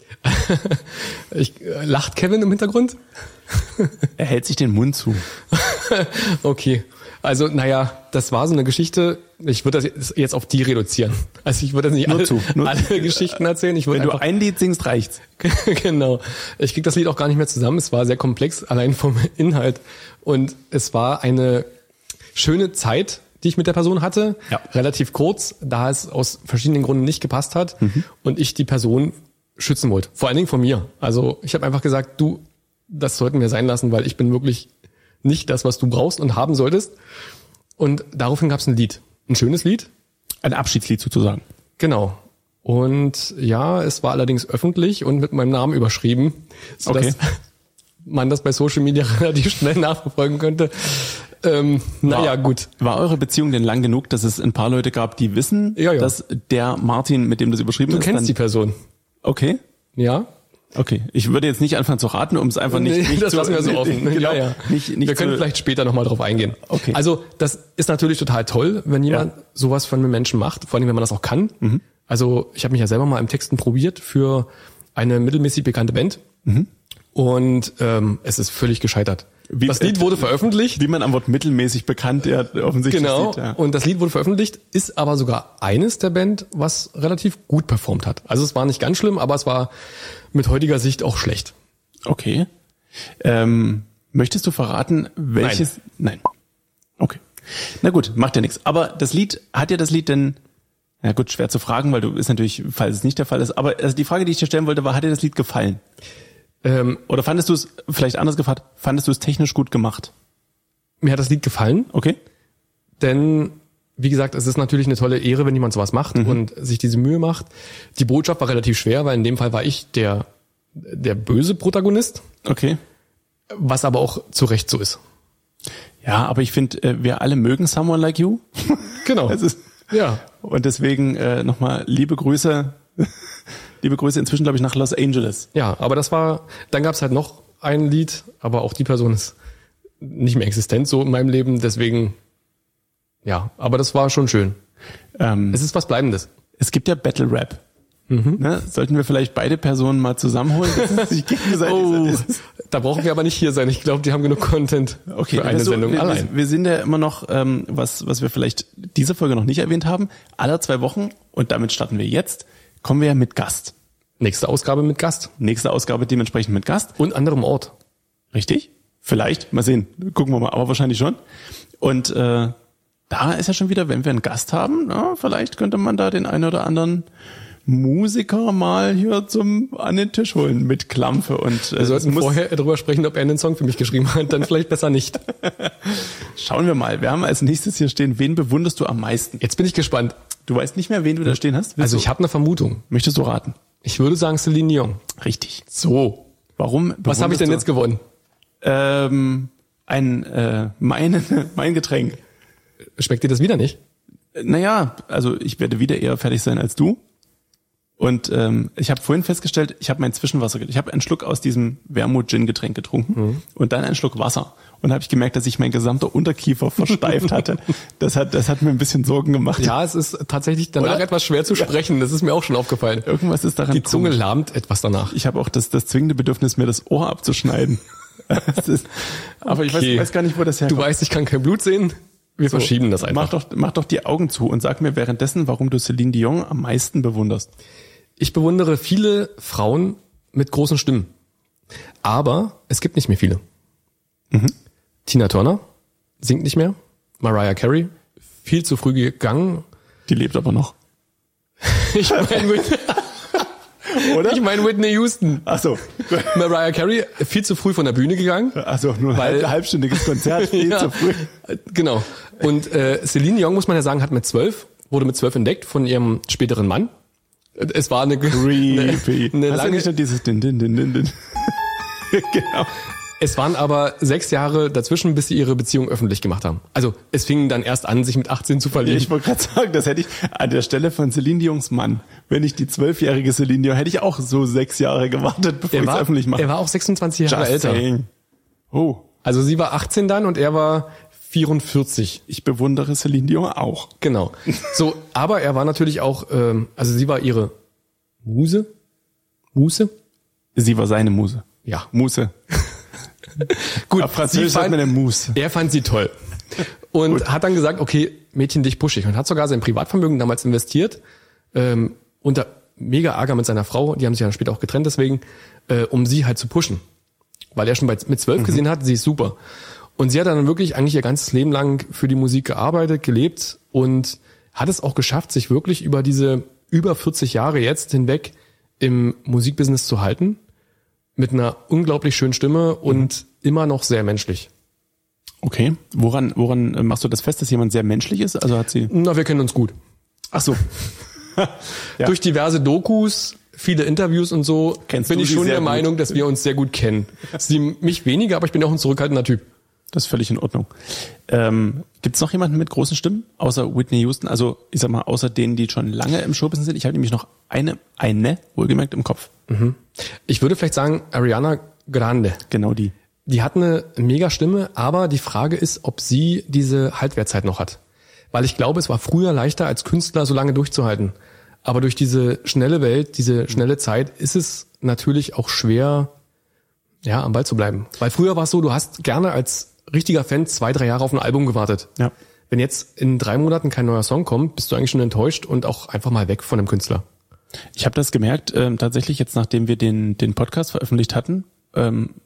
Lacht Kevin im Hintergrund? Er hält sich den Mund zu. Okay. Also, das war so eine Geschichte, ich würde das jetzt auf die reduzieren. Also ich würde das nicht alle Geschichten erzählen. Wenn du ein Lied singst, reicht's. Genau. Ich krieg das Lied auch gar nicht mehr zusammen. Es war sehr komplex, allein vom Inhalt. Und es war eine schöne Zeit, die ich mit der Person hatte. Ja. Relativ kurz, da es aus verschiedenen Gründen nicht gepasst hat. Und ich die Person schützen wollte. Vor allen Dingen von mir. Also ich habe einfach gesagt, du, das sollten wir sein lassen, weil ich bin wirklich nicht das, was du brauchst und haben solltest. Und daraufhin gab es ein Lied. Ein schönes Lied. Ein Abschiedslied sozusagen. Genau. Und ja, es war allerdings öffentlich und mit meinem Namen überschrieben, sodass man das bei Social Media relativ schnell nachverfolgen könnte. Gut. War eure Beziehung denn lang genug, dass es ein paar Leute gab, die wissen, dass der Martin, mit dem das überschrieben ist... Du kennst die Person. Okay. Ja. Okay, ich würde jetzt nicht anfangen zu raten, um es einfach nicht das lassen wir so offen. Genau, Nicht wir können vielleicht später nochmal drauf eingehen. Okay. Also das ist natürlich total toll, wenn jemand sowas von einem Menschen macht, vor allem wenn man das auch kann. Also ich habe mich ja selber mal im Texten probiert für eine mittelmäßig bekannte Band und es ist völlig gescheitert. Das Lied wurde veröffentlicht. Wie man am Wort mittelmäßig bekannt offensichtlich genau, sieht. Ja. Und das Lied wurde veröffentlicht, ist aber sogar eines der Band, was relativ gut performt hat. Also es war nicht ganz schlimm, aber es war mit heutiger Sicht auch schlecht. Okay. Möchtest du verraten, welches... Nein. Okay. Na gut, macht ja nichts. Aber hat dir das Lied denn... Ja gut, schwer zu fragen, weil du ist natürlich, falls es nicht der Fall ist. Aber also die Frage, die ich dir stellen wollte, war, hat dir das Lied gefallen? Oder fandest du es, vielleicht anders gefragt, fandest du es technisch gut gemacht? Mir hat das Lied gefallen. Okay. Denn, wie gesagt, es ist natürlich eine tolle Ehre, wenn jemand sowas macht und sich diese Mühe macht. Die Botschaft war relativ schwer, weil in dem Fall war ich der böse Protagonist. Okay. Was aber auch zu Recht so ist. Ja, aber ich finde, wir alle mögen Someone Like You. Genau. Ja. Und deswegen nochmal liebe Grüße inzwischen, glaube ich, nach Los Angeles. Ja, aber dann gab es halt noch ein Lied, aber auch die Person ist nicht mehr existent so in meinem Leben, deswegen, ja, aber das war schon schön. Es ist was Bleibendes. Es gibt ja Battle Rap. Ne? Sollten wir vielleicht beide Personen mal zusammenholen? Da brauchen wir aber nicht hier sein. Ich glaube, die haben genug Content für eine Sendung allein. Wir sind ja immer noch, was wir vielleicht diese Folge noch nicht erwähnt haben, alle 2 Wochen, und damit starten wir jetzt, kommen wir ja mit Gast. Nächste Ausgabe mit Gast. Nächste Ausgabe dementsprechend mit Gast. Und anderem Ort. Richtig? Vielleicht, mal sehen. Gucken wir mal, aber wahrscheinlich schon. Und da ist ja schon wieder, wenn wir einen Gast haben, vielleicht könnte man da den einen oder anderen Musiker mal hier an den Tisch holen mit Klampfe. Und wir sollten vorher darüber sprechen, ob er einen Song für mich geschrieben hat, dann vielleicht besser nicht. Schauen wir mal. Wir haben als nächstes hier stehen, wen bewunderst du am meisten? Jetzt bin ich gespannt. Du weißt nicht mehr, wen du da stehen hast? Also ich habe eine Vermutung. Möchtest du raten? Ich würde sagen Celine Dion. Richtig. So. Warum? Was habe ich denn jetzt gewonnen? Mein Getränk. Schmeckt dir das wieder nicht? Naja, also ich werde wieder eher fertig sein als du. Und ich habe vorhin festgestellt, ich habe mein Zwischenwasser, ich habe einen Schluck aus diesem Wermut-Gin-Getränk getrunken und dann einen Schluck Wasser. Und habe ich gemerkt, dass ich mein gesamter Unterkiefer versteift hatte. Das hat mir ein bisschen Sorgen gemacht. Ja, es ist tatsächlich danach etwas schwer zu sprechen. Das ist mir auch schon aufgefallen. Irgendwas ist daran. Die Zunge lahmt etwas danach. Ich habe auch das zwingende Bedürfnis, mir das Ohr abzuschneiden. Aber ich weiß gar nicht, wo das herkommt. Du weißt, ich kann kein Blut sehen. Wir verschieben das einfach. Mach doch die Augen zu und sag mir währenddessen, warum du Celine Dion am meisten bewunderst. Ich bewundere viele Frauen mit großen Stimmen. Aber es gibt nicht mehr viele. Tina Turner singt nicht mehr. Mariah Carey, viel zu früh gegangen. Die lebt aber noch. Ich meine Whitney Houston. Ach so. Mariah Carey, viel zu früh von der Bühne gegangen. Ach so, nur ein halbstündiges Konzert, viel zu früh. Genau. Und Celine Dion, muss man ja sagen, wurde mit 12 entdeckt von ihrem späteren Mann. Es war eine creepy. Eine lange, nicht nur dieses Din. Genau. Es waren aber 6 Jahre dazwischen, bis sie ihre Beziehung öffentlich gemacht haben. Also es fing dann erst an, sich mit 18 zu verlieben. Ich wollte gerade sagen, das hätte ich an der Stelle von Celine Dions Mann, wenn ich die 12-jährige Celine Dion, hätte ich auch so 6 Jahre gewartet, bevor ich es öffentlich mache. Er war auch 26 Jahre älter. Oh. Also sie war 18 dann und er war 44. Ich bewundere Celine Dion auch. Genau. So, aber er war natürlich auch, also sie war ihre Muse? Sie war seine Muse. Ja. Muse. Gut, auf Französisch sagt man eine Mousse. Er fand sie toll. Und hat dann gesagt, okay, Mädchen, dich push ich. Und hat sogar sein Privatvermögen damals investiert, unter mega Ärger mit seiner Frau, die haben sich ja später auch getrennt deswegen, um sie halt zu pushen. Weil er schon mit 12 gesehen hat, sie ist super. Und sie hat dann wirklich eigentlich ihr ganzes Leben lang für die Musik gearbeitet, gelebt und hat es auch geschafft, sich wirklich über diese über 40 Jahre jetzt hinweg im Musikbusiness zu halten. Mit einer unglaublich schönen Stimme und immer noch sehr menschlich. Okay. Woran machst du das fest, dass jemand sehr menschlich ist? Also hat sie. Na, wir kennen uns gut. Ach so. Ja. Durch diverse Dokus, viele Interviews und so bin ich schon der Meinung, dass wir uns sehr gut kennen. Sie mich weniger, aber ich bin auch ein zurückhaltender Typ. Das ist völlig in Ordnung. Gibt es noch jemanden mit großen Stimmen, außer Whitney Houston? Also ich sag mal, außer denen, die schon lange im Showbusiness sind. Ich habe nämlich noch eine wohlgemerkt im Kopf. Ich würde vielleicht sagen Ariana Grande. Genau die. Die hat eine mega Stimme, aber die Frage ist, ob sie diese Haltwertzeit noch hat. Weil ich glaube, es war früher leichter als Künstler so lange durchzuhalten. Aber durch diese schnelle Welt, diese schnelle Zeit ist es natürlich auch schwer, ja, am Ball zu bleiben. Weil früher war es so, du hast gerne als richtiger Fan 2-3 Jahre auf ein Album gewartet. Ja. Wenn jetzt in 3 Monaten kein neuer Song kommt, bist du eigentlich schon enttäuscht und auch einfach mal weg von dem Künstler. Ich habe das gemerkt, tatsächlich jetzt, nachdem wir den Podcast veröffentlicht hatten,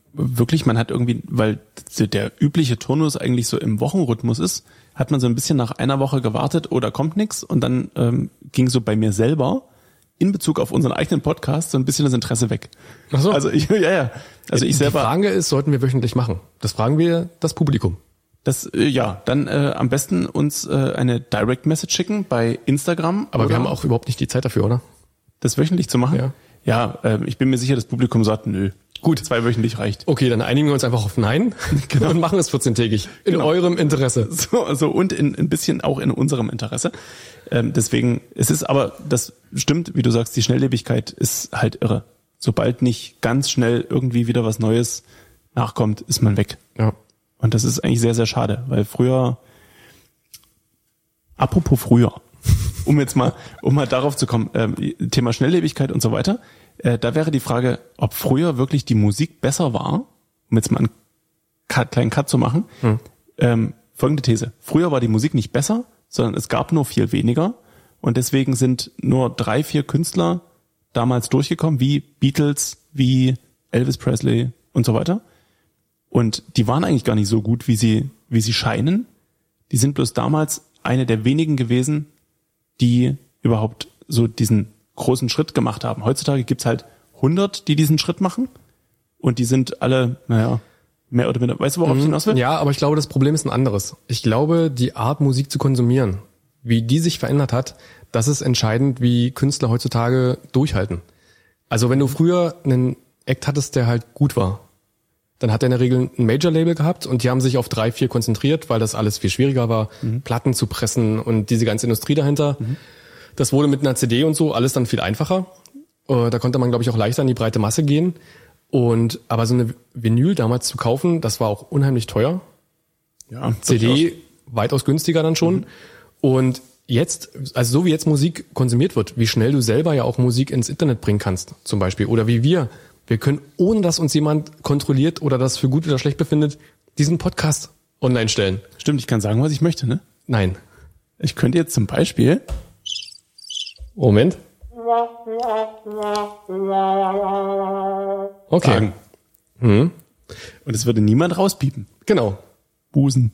wirklich, man hat irgendwie, weil der übliche Turnus eigentlich so im Wochenrhythmus ist, hat man so ein bisschen nach einer Woche gewartet, oh, da kommt nichts, und dann ging so bei mir selber in Bezug auf unseren eigenen Podcast so ein bisschen das Interesse weg. Ach so. Also ich selber. Die Frage ist, sollten wir wöchentlich machen? Das fragen wir das Publikum. Dann am besten uns eine Direct Message schicken bei Instagram. Aber wir haben auch überhaupt nicht die Zeit dafür, oder? Das wöchentlich zu machen? Ja. Ja, ich bin mir sicher, das Publikum sagt, nö. Gut, 2 wöchentlich reicht. Okay, dann einigen wir uns einfach auf Nein und machen es 14-tägig. In eurem Interesse. So und ein bisschen auch in unserem Interesse. Deswegen, das stimmt, wie du sagst, die Schnelllebigkeit ist halt irre. Sobald nicht ganz schnell irgendwie wieder was Neues nachkommt, ist man weg. Ja. Und das ist eigentlich sehr, sehr schade, weil apropos früher, um mal darauf zu kommen, Thema Schnelllebigkeit und so weiter, da wäre die Frage, ob früher wirklich die Musik besser war, um jetzt mal einen kleinen Cut zu machen. Folgende These. Früher war die Musik nicht besser, sondern es gab nur viel weniger, und deswegen sind nur 3, 4 Künstler damals durchgekommen, wie Beatles, wie Elvis Presley und so weiter. Und die waren eigentlich gar nicht so gut, wie sie scheinen. Die sind bloß damals eine der wenigen gewesen, die überhaupt so diesen großen Schritt gemacht haben. Heutzutage gibt's halt 100, die diesen Schritt machen, und die sind alle, mehr oder minder. Weißt du, worauf ich hinaus will? Ja, aber ich glaube, das Problem ist ein anderes. Ich glaube, die Art, Musik zu konsumieren, wie die sich verändert hat, das ist entscheidend, wie Künstler heutzutage durchhalten. Also wenn du früher einen Act hattest, der halt gut war, dann hat er in der Regel ein Major-Label gehabt, und die haben sich auf 3, 4 konzentriert, weil das alles viel schwieriger war, Platten zu pressen und diese ganze Industrie dahinter. Das wurde mit einer CD und so alles dann viel einfacher. Da konnte man, glaube ich, auch leichter in die breite Masse gehen. Aber so eine Vinyl damals zu kaufen, das war auch unheimlich teuer. Ja, CD weitaus günstiger dann schon. Und jetzt, also so wie jetzt Musik konsumiert wird, wie schnell du selber ja auch Musik ins Internet bringen kannst, zum Beispiel. Oder wie wir können, ohne dass uns jemand kontrolliert oder das für gut oder schlecht befindet, diesen Podcast online stellen. Stimmt, ich kann sagen, was ich möchte, ne? Nein. Ich könnte jetzt zum Beispiel... Moment. Okay. Sagen. Und es würde niemand rauspiepen. Genau. Busen.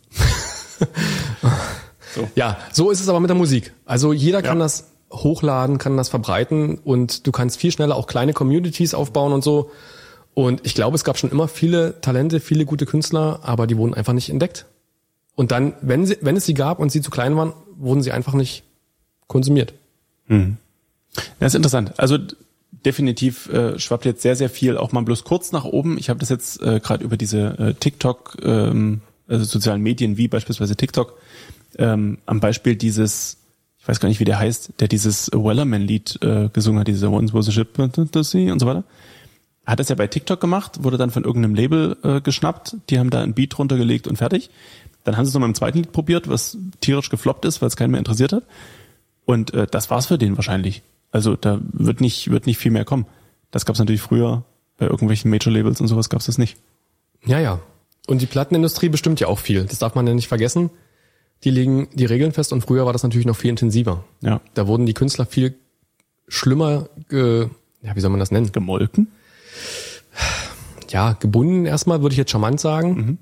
So. Ja, so ist es aber mit der Musik. Also jeder kann das hochladen, kann das verbreiten, und du kannst viel schneller auch kleine Communities aufbauen und so. Und ich glaube, es gab schon immer viele Talente, viele gute Künstler, aber die wurden einfach nicht entdeckt. Und dann, wenn es sie gab und sie zu klein waren, wurden sie einfach nicht konsumiert. Das ist interessant. Also definitiv schwappt jetzt sehr, sehr viel auch mal bloß kurz nach oben. Ich habe das jetzt gerade über diese TikTok, also sozialen Medien wie beispielsweise TikTok, am Beispiel dieses, ich weiß gar nicht, wie der heißt, der dieses Wellerman-Lied gesungen hat, diese Once Was a Ship to Sea und so weiter. Hat das ja bei TikTok gemacht, wurde dann von irgendeinem Label geschnappt, die haben da ein Beat runtergelegt und fertig. Dann haben sie es nochmal im zweiten Lied probiert, was tierisch gefloppt ist, weil es keinen mehr interessiert hat. Und das war's für den wahrscheinlich. Also da wird nicht viel mehr kommen. Das gab's natürlich früher bei irgendwelchen Major-Labels und sowas gab's das nicht. Ja. Und die Plattenindustrie bestimmt ja auch viel. Das darf man ja nicht vergessen. Die legen die Regeln fest, und früher war das natürlich noch viel intensiver. Ja. Da wurden die Künstler viel schlimmer, wie soll man das nennen? Gemolken? Ja, gebunden erstmal, würde ich jetzt charmant sagen.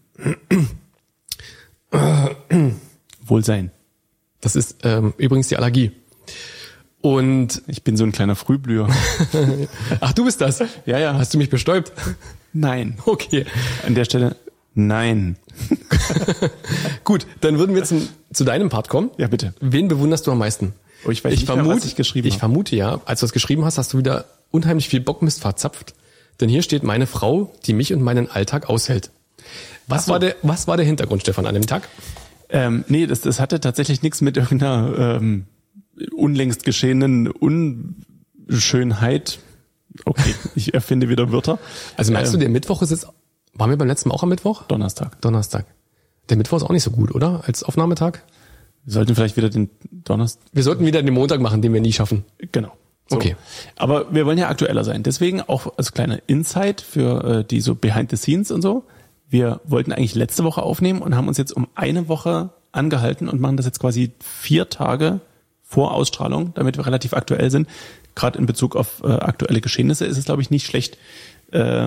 Wohl sein. Das ist übrigens die Allergie. Und ich bin so ein kleiner Frühblüher. Ach, du bist das? Ja. Hast du mich bestäubt? Nein. Okay. An der Stelle, nein. Gut, dann würden wir jetzt zu deinem Part kommen. Ja, bitte. Wen bewunderst du am meisten? Oh, ich weiß nicht mehr, was ich geschrieben habe. Ich vermute ja, als du das geschrieben hast du wieder unheimlich viel Bockmist verzapft. Denn hier steht meine Frau, die mich und meinen Alltag aushält. Was war der Hintergrund, Stefan, an dem Tag? Nee, das hatte tatsächlich nichts mit irgendeiner unlängst geschehenen Unschönheit. Okay, ich erfinde wieder Wörter. Also meinst du, der Mittwoch ist jetzt, waren wir beim letzten Mal auch am Mittwoch? Donnerstag. Der Mittwoch ist auch nicht so gut, oder? Als Aufnahmetag? Wir sollten vielleicht wieder den Donnerstag. Wir sollten wieder den Montag machen, den wir nie schaffen. Genau. So. Okay. Aber wir wollen ja aktueller sein. Deswegen auch als kleiner Insight für die so Behind the Scenes und so. Wir wollten eigentlich letzte Woche aufnehmen und haben uns jetzt um eine Woche angehalten und machen das jetzt quasi 4 Tage vor Ausstrahlung, damit wir relativ aktuell sind. Gerade in Bezug auf aktuelle Geschehnisse ist es, glaube ich, nicht schlecht,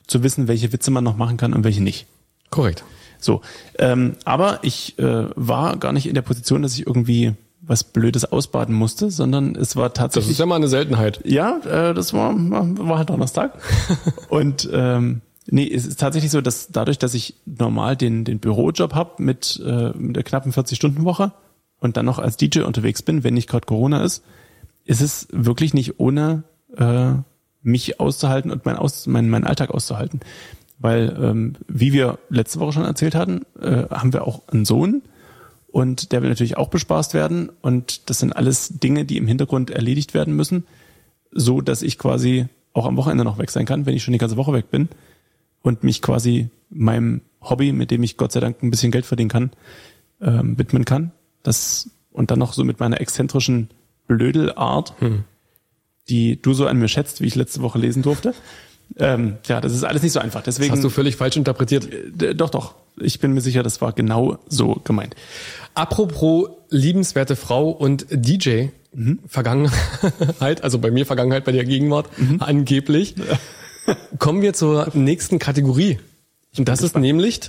zu wissen, welche Witze man noch machen kann und welche nicht. Korrekt. So, aber ich war gar nicht in der Position, dass ich irgendwie was Blödes ausbaden musste, sondern es war tatsächlich... Das ist ja mal eine Seltenheit. Ja, das war halt Donnerstag. Und es ist tatsächlich so, dass dadurch, dass ich normal den Bürojob habe mit der knappen 40-Stunden-Woche und dann noch als DJ unterwegs bin, wenn nicht gerade Corona ist es wirklich nicht ohne mich auszuhalten und meinen Alltag auszuhalten. Weil, wie wir letzte Woche schon erzählt hatten, haben wir auch einen Sohn und der will natürlich auch bespaßt werden und das sind alles Dinge, die im Hintergrund erledigt werden müssen, so dass ich quasi auch am Wochenende noch weg sein kann, wenn ich schon die ganze Woche weg bin und mich quasi meinem Hobby, mit dem ich Gott sei Dank ein bisschen Geld verdienen kann, widmen kann. Das und dann noch so mit meiner exzentrischen Blödelart, die du so an mir schätzt, wie ich letzte Woche lesen durfte. Das ist alles nicht so einfach. Deswegen, das hast du völlig falsch interpretiert. Doch. Ich bin mir sicher, das war genau so gemeint. Apropos liebenswerte Frau und DJ, Vergangenheit, also bei mir Vergangenheit, bei der Gegenwart, angeblich. Kommen wir zur nächsten Kategorie. Und das ist nämlich...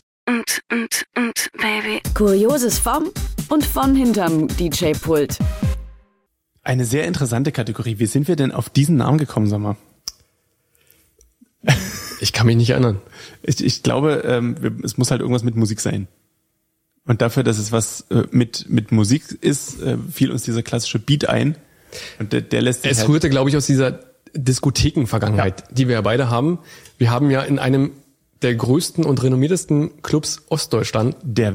Baby. Kurioses vom und von hinterm DJ-Pult. Eine sehr interessante Kategorie. Wie sind wir denn auf diesen Namen gekommen, sag mal? Ich kann mich nicht erinnern. Ich glaube, es muss halt irgendwas mit Musik sein. Und dafür, dass es was mit Musik ist, fiel uns dieser klassische Beat ein. Und der lässt sich Es rührte, glaube ich, aus dieser Diskotheken-Vergangenheit, die wir ja beide haben. Wir haben ja in einem der größten und renommiertesten Clubs Ostdeutschlands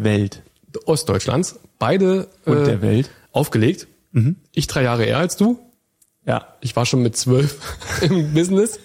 beide und der Welt aufgelegt. Ich 3 Jahre eher als du. Ja. Ich war schon mit 12 im Business.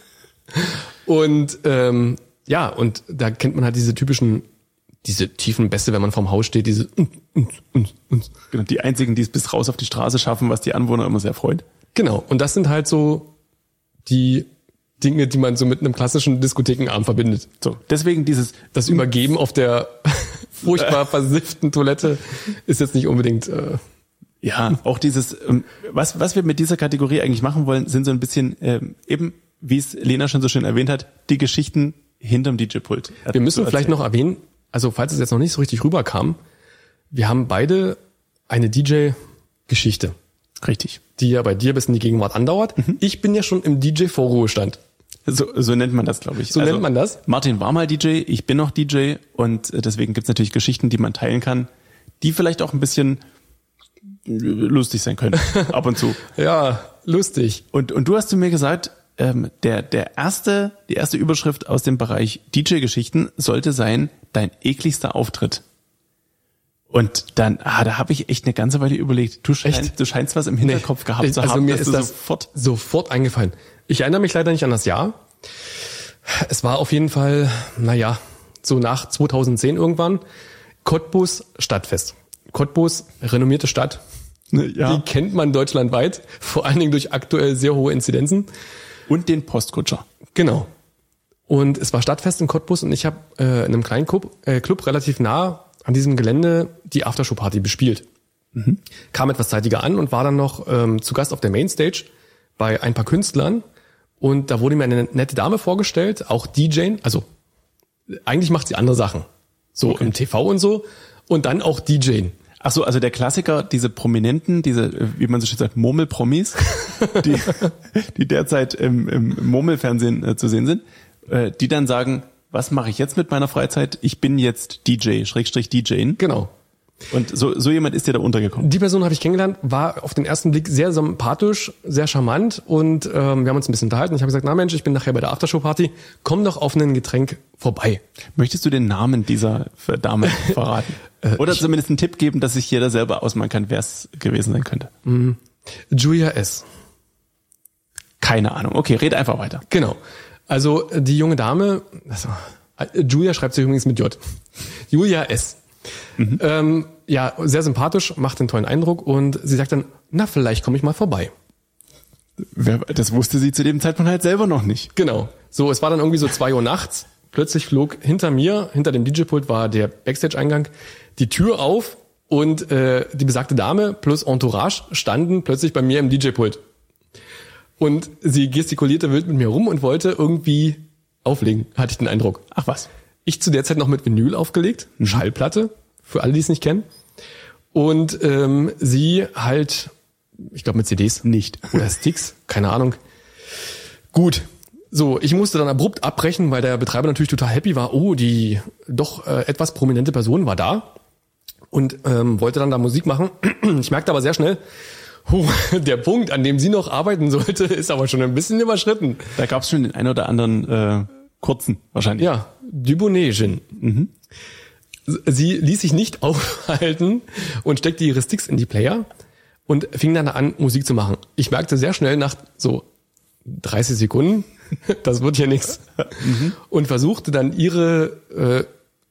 Und und da kennt man halt diese tiefen Bässe, wenn man vorm Haus steht, diese Genau, die einzigen, die es bis raus auf die Straße schaffen, was die Anwohner immer sehr freut. Genau, und das sind halt so die Dinge, die man so mit einem klassischen Diskothekenabend verbindet. So, deswegen das Übergeben auf der furchtbar versifften Toilette ist jetzt nicht unbedingt... Ja, auch dieses, was wir mit dieser Kategorie eigentlich machen wollen, sind so ein bisschen eben, wie es Lena schon so schön erwähnt hat, die Geschichten hinterm DJ-Pult. Wir müssen vielleicht noch erwähnen, also falls es jetzt noch nicht so richtig rüberkam, wir haben beide eine DJ-Geschichte. Richtig. Die ja bei dir bis in die Gegenwart andauert. Ich bin ja schon im DJ-Vorruhestand. So nennt man das, glaube ich. So nennt man das? Martin war mal DJ, ich bin noch DJ und deswegen gibt's natürlich Geschichten, die man teilen kann, die vielleicht auch ein bisschen lustig sein können, ab und zu. Ja, lustig. Und du hast zu mir gesagt, die erste Überschrift aus dem Bereich DJ-Geschichten sollte sein, dein ekligster Auftritt. Und dann, da habe ich echt eine ganze Weile überlegt, du scheinst was im Hinterkopf gehabt zu haben. Also mir ist das sofort eingefallen. Ich erinnere mich leider nicht an das Jahr. Es war auf jeden Fall, so nach 2010 irgendwann, Cottbus Stadtfest. Cottbus, renommierte Stadt. Ja. Die kennt man deutschlandweit, vor allen Dingen durch aktuell sehr hohe Inzidenzen. Und den Postkutscher. Genau. Und es war Stadtfest in Cottbus und ich habe in einem kleinen Club relativ nah an diesem Gelände die Aftershow-Party bespielt. Kam etwas zeitiger an und war dann noch zu Gast auf der Mainstage bei ein paar Künstlern. Und da wurde mir eine nette Dame vorgestellt, auch DJing. Also eigentlich macht sie andere Sachen. So im TV und so. Und dann auch DJing. Ach so, also der Klassiker, diese Prominenten, wie man so schön sagt, Murmelpromis, die derzeit im Murmelfernsehen zu sehen sind, die dann sagen, was mache ich jetzt mit meiner Freizeit? Ich bin jetzt DJ, /DJing. Genau. Und so jemand ist dir da untergekommen. Die Person habe ich kennengelernt, war auf den ersten Blick sehr sympathisch, sehr charmant und wir haben uns ein bisschen unterhalten. Ich habe gesagt, na Mensch, ich bin nachher bei der Aftershow-Party, komm doch auf ein Getränk vorbei. Möchtest du den Namen dieser Dame verraten? Oder zumindest einen Tipp geben, dass sich jeder selber ausmalen kann, wer es gewesen sein könnte? Julia S. Keine Ahnung. Okay, red einfach weiter. Genau. Also die junge Dame, Julia schreibt sich übrigens mit J. Julia S. Sehr sympathisch, macht einen tollen Eindruck und sie sagt dann, na, vielleicht komme ich mal vorbei. Das wusste sie zu dem Zeitpunkt halt selber noch nicht. Genau. So, es war dann irgendwie so 2 Uhr nachts. Plötzlich flog hinter dem DJ-Pult war der Backstage-Eingang, die Tür auf und die besagte Dame plus Entourage standen plötzlich bei mir im DJ-Pult. Und sie gestikulierte wild mit mir rum und wollte irgendwie auflegen, hatte ich den Eindruck. Ach was. Ich zu der Zeit noch mit Vinyl aufgelegt, Schallplatte, für alle, die es nicht kennen. Und sie halt, ich glaube mit CDs Nicht. oder Sticks, keine Ahnung. Gut, so, ich musste dann abrupt abbrechen, weil der Betreiber natürlich total happy war. Oh, die doch etwas prominente Person war da und wollte dann da Musik machen. Ich merkte aber sehr schnell, der Punkt, an dem sie noch arbeiten sollte, ist aber schon ein bisschen überschritten. Da gab es schon den einen oder anderen kurzen wahrscheinlich. Ja, Dubonnet-Gin. Sie ließ sich nicht aufhalten und steckte ihre Sticks in die Player und fing dann an, Musik zu machen. Ich merkte sehr schnell nach so 30 Sekunden, das wird hier nichts. Und versuchte dann ihre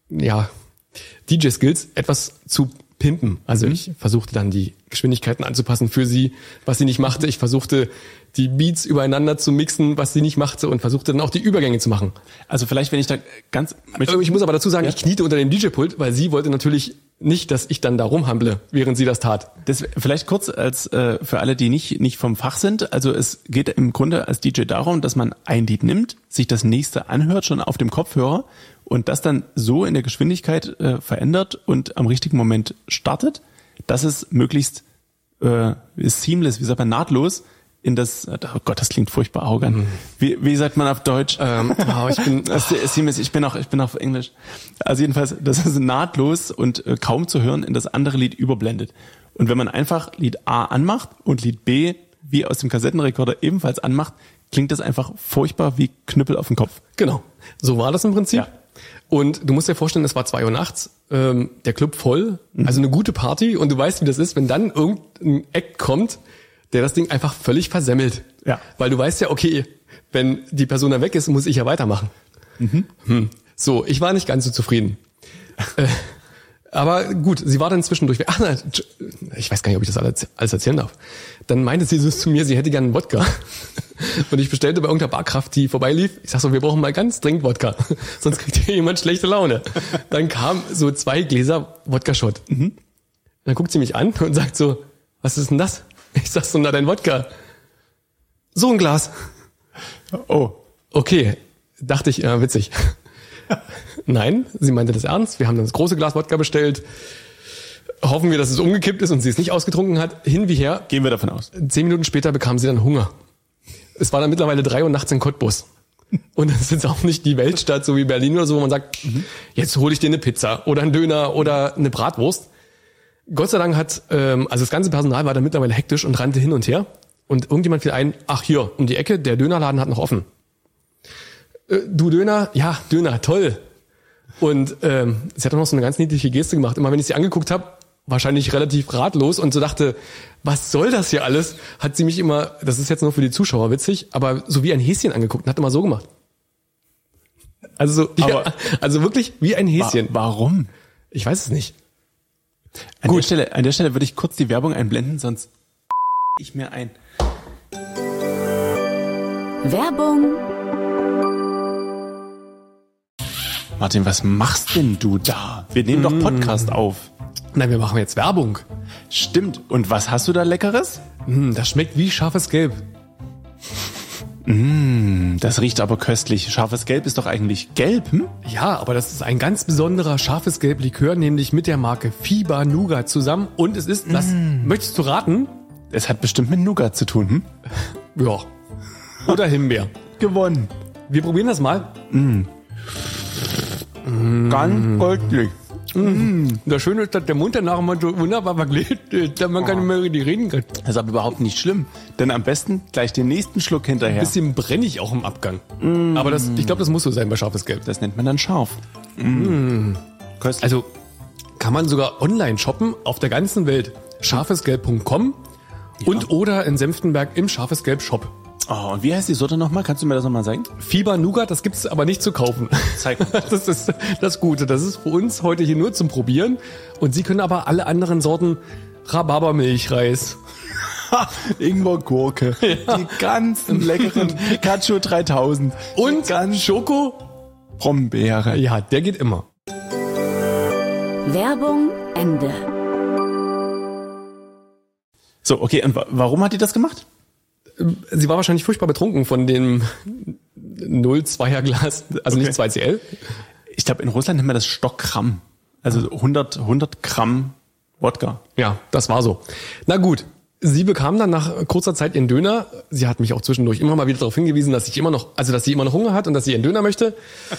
DJ-Skills etwas zu pimpen. Also ich versuchte dann die Geschwindigkeiten anzupassen für sie, was sie nicht machte. Ich versuchte die Beats übereinander zu mixen, was sie nicht machte und versuchte dann auch die Übergänge zu machen. Also vielleicht, wenn ich da ganz... Ich muss aber dazu sagen, ich kniete unter dem DJ-Pult, weil sie wollte natürlich nicht, dass ich dann da rumhamble, während sie das tat. Das vielleicht kurz als für alle, die nicht vom Fach sind. Also es geht im Grunde als DJ darum, dass man ein Lied nimmt, sich das nächste anhört, schon auf dem Kopfhörer und das dann so in der Geschwindigkeit verändert und am richtigen Moment startet, dass es möglichst seamless, wie sagt man, nahtlos in das, oh Gott, das klingt furchtbar arrogant. Wie sagt man auf Deutsch? Ich bin auch auf Englisch. Also jedenfalls, das ist nahtlos und kaum zu hören in das andere Lied überblendet. Und wenn man einfach Lied A anmacht und Lied B wie aus dem Kassettenrekorder ebenfalls anmacht, klingt das einfach furchtbar wie Knüppel auf den Kopf. Genau. So war das im Prinzip. Ja. Und du musst dir vorstellen, es war 2 Uhr nachts, der Club voll, also eine gute Party und du weißt, wie das ist, wenn dann irgendein Act kommt, der das Ding einfach völlig versemmelt. Ja. Weil du weißt ja, okay, wenn die Person da weg ist, muss ich ja weitermachen. So, ich war nicht ganz so zufrieden. Aber gut, sie war dann zwischendurch weg. Ach nein, ich weiß gar nicht, ob ich das alles erzählen darf. Dann meinte sie so zu mir, sie hätte gerne einen Wodka. Und ich bestellte bei irgendeiner Barkraft, die vorbeilief. Ich sag so, wir brauchen mal ganz dringend Wodka. Sonst kriegt hier jemand schlechte Laune. Dann kamen so 2 Gläser Wodka-Shot. Dann guckt sie mich an und sagt so, was ist denn das? Ich sag so, na dein Wodka. So ein Glas. Oh. Okay, dachte ich, witzig. Nein, sie meinte das ernst. Wir haben dann das große Glas Wodka bestellt. Hoffen wir, dass es umgekippt ist und sie es nicht ausgetrunken hat. Hin wie her. Gehen wir davon aus. 10 Minuten später bekam sie dann Hunger. Es war dann mittlerweile 3 Uhr nachts in Cottbus. Und das ist jetzt auch nicht die Weltstadt, so wie Berlin oder so, wo man sagt, jetzt hole ich dir eine Pizza oder einen Döner oder eine Bratwurst. Gott sei Dank hat, also das ganze Personal war dann mittlerweile hektisch und rannte hin und her. Und irgendjemand fiel ein, ach hier, um die Ecke, der Dönerladen hat noch offen. Du Döner? Ja, Döner, toll. Und sie hat auch noch so eine ganz niedliche Geste gemacht. Immer wenn ich sie angeguckt habe, wahrscheinlich relativ ratlos und so dachte, was soll das hier alles? Hat sie mich immer, das ist jetzt nur für die Zuschauer witzig, aber so wie ein Häschen angeguckt und hat immer so gemacht. Also so, ja, also wirklich wie ein Häschen. Warum? Ich weiß es nicht. An der Stelle würde ich kurz die Werbung einblenden, sonst ich mir ein. Werbung. Martin, was machst denn du da? Wir nehmen doch Podcast auf. Nein, wir machen jetzt Werbung. Stimmt. Und was hast du da Leckeres? Das schmeckt wie scharfes Gelb. Das riecht aber köstlich. Scharfes Gelb ist doch eigentlich gelb, hm? Ja, aber das ist ein ganz besonderer scharfes Gelb-Likör, nämlich mit der Marke Fieber Nougat zusammen. Und es ist, möchtest du raten? Es hat bestimmt mit Nougat zu tun, hm? Ja. Oder Himbeer. Gewonnen. Wir probieren das mal. Ganz goldlich. Das Schöne ist, dass der Mund danach immer so wunderbar verklebt ist, dass man keine mehr richtig reden kann. Das ist aber überhaupt nicht schlimm. Denn am besten gleich den nächsten Schluck hinterher. Ein bisschen brennig auch im Abgang. Aber ich glaube, das muss so sein bei scharfes Gelb. Das nennt man dann scharf. Köstlich. Also kann man sogar online shoppen auf der ganzen Welt. scharfesgelb.com und oder in Senftenberg im Scharfes Gelb Shop. Oh, und wie heißt die Sorte nochmal? Kannst du mir das nochmal sagen? Fieber Nougat, das gibt's aber nicht zu kaufen. Zeig mal. Das ist das Gute. Das ist für uns heute hier nur zum Probieren. Und Sie können aber alle anderen Sorten Rhabarbermilchreis, Ingwer-Gurke, die ganzen leckeren Pikachu 3000 und Schoko Brombeere. Ja, der geht immer. Werbung Ende. So, okay, und warum hat die das gemacht? Sie war wahrscheinlich furchtbar betrunken von dem 0,2er Glas, also nicht 2CL. Ich glaube, in Russland nennt man das Stockgramm. Also 100 Gramm Wodka. Ja, das war so. Na gut. Sie bekam dann nach kurzer Zeit ihren Döner. Sie hat mich auch zwischendurch immer mal wieder darauf hingewiesen, dass sie immer noch Hunger hat und dass sie ihren Döner möchte.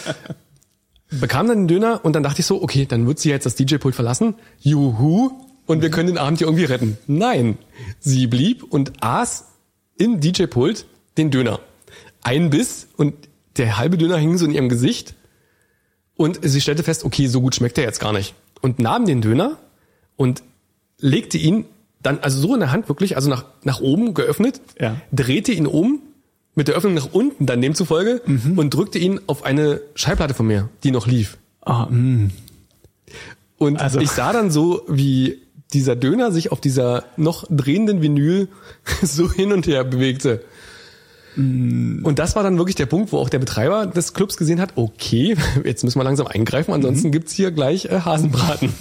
Bekam dann den Döner und dann dachte ich so, okay, dann wird sie jetzt das DJ-Pult verlassen. Juhu. Und wir können den Abend hier irgendwie retten. Nein. Sie blieb und aß im DJ-Pult den Döner. Ein Biss und der halbe Döner hing so in ihrem Gesicht. Und sie stellte fest, okay, so gut schmeckt der jetzt gar nicht. Und nahm den Döner und legte ihn dann, also so in der Hand wirklich, also nach oben geöffnet, drehte ihn um, mit der Öffnung nach unten dann demzufolge und drückte ihn auf eine Schallplatte von mir, die noch lief. Und also ich sah dann so, wie dieser Döner sich auf dieser noch drehenden Vinyl so hin und her bewegte. Und das war dann wirklich der Punkt, wo auch der Betreiber des Clubs gesehen hat, okay, jetzt müssen wir langsam eingreifen, ansonsten gibt's hier gleich Hasenbraten.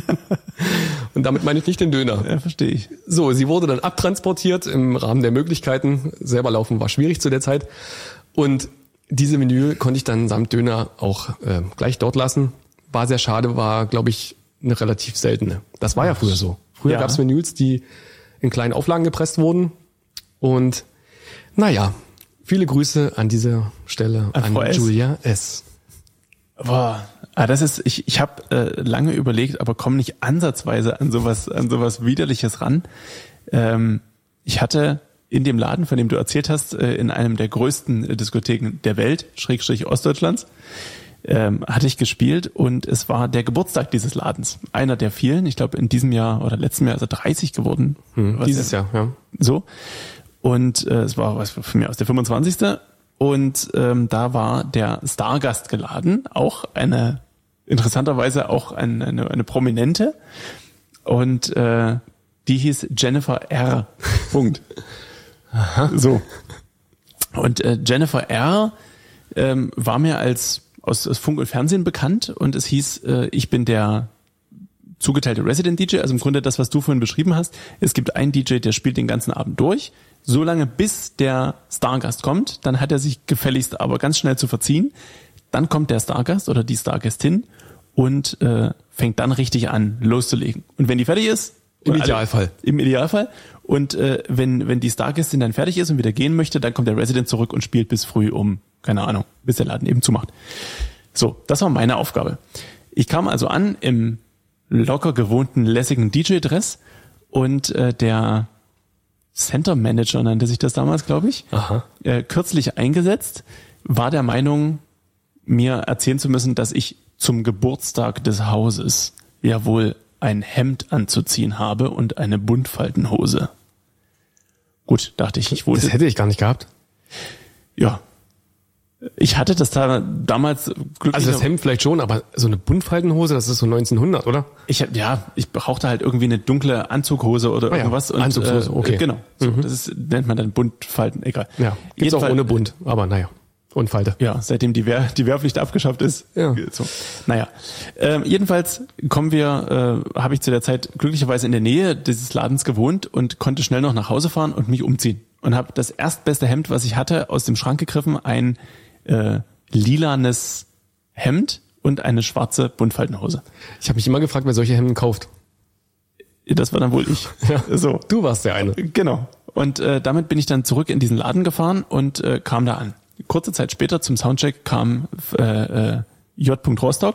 Und damit meine ich nicht den Döner. Ja, verstehe ich. So, sie wurde dann abtransportiert im Rahmen der Möglichkeiten. Selber laufen war schwierig zu der Zeit. Und diese Vinyl konnte ich dann samt Döner auch gleich dort lassen. War sehr schade, war, glaube ich, eine relativ seltene. Das war ja früher so. Früher gab's Vinyls, die in kleinen Auflagen gepresst wurden. Und naja, viele Grüße an dieser Stelle an Julia S. Boah, das ist, ich habe lange überlegt, aber komme nicht ansatzweise an sowas Widerliches ran. Ich hatte in dem Laden, von dem du erzählt hast, in einem der größten Diskotheken der Welt, / Ostdeutschlands, hatte ich gespielt und es war der Geburtstag dieses Ladens. Einer der vielen, ich glaube in diesem Jahr oder letztem Jahr ist er 30 geworden. Dieses Jahr, ja. So. Und es war was für mich aus der 25. Und da war der Stargast geladen, auch interessanterweise auch eine Prominente. Und die hieß Jennifer R. Punkt. So. Und Jennifer R. War mir aus Funk und Fernsehen bekannt und es hieß, ich bin der zugeteilte Resident DJ, also im Grunde das, was du vorhin beschrieben hast. Es gibt einen DJ, der spielt den ganzen Abend durch, so lange bis der Stargast kommt, dann hat er sich gefälligst aber ganz schnell zu verziehen. Dann kommt der Stargast oder die Stargästin und fängt dann richtig an, loszulegen. Und wenn die fertig ist, im Idealfall. Und wenn die Stargästin dann fertig ist und wieder gehen möchte, dann kommt der Resident zurück und spielt bis früh keine Ahnung, bis der Laden eben zumacht. So, das war meine Aufgabe. Ich kam also an im locker gewohnten, lässigen DJ-Dress und der Center Manager nannte sich das damals, glaube ich, kürzlich eingesetzt, war der Meinung, mir erzählen zu müssen, dass ich zum Geburtstag des Hauses ja wohl ein Hemd anzuziehen habe und eine Buntfaltenhose. Gut, dachte ich. Das hätte ich gar nicht gehabt. Ja. Ich hatte das damals glücklich. Also das Hemd vielleicht schon, aber so eine Buntfaltenhose, das ist so 1900, oder? Ich brauchte halt irgendwie eine dunkle Anzughose oder irgendwas. Und, Anzugshose, okay. Genau. So, das nennt man dann Buntfalten, egal. Ja, gibt's auch ohne Bunt, aber naja. Und Falte. Ja, seitdem die Wehrpflicht abgeschafft ist. Ja. So. Naja. Jedenfalls habe ich zu der Zeit glücklicherweise in der Nähe dieses Ladens gewohnt und konnte schnell noch nach Hause fahren und mich umziehen. Und habe das erstbeste Hemd, was ich hatte, aus dem Schrank gegriffen, ein lilanes Hemd und eine schwarze Buntfaltenhose. Ich habe mich immer gefragt, wer solche Hemden kauft. Das war dann wohl ich. Ja, so. Du warst der eine. Genau. Und damit bin ich dann zurück in diesen Laden gefahren und kam da an. Kurze Zeit später zum Soundcheck kam J. Rostock,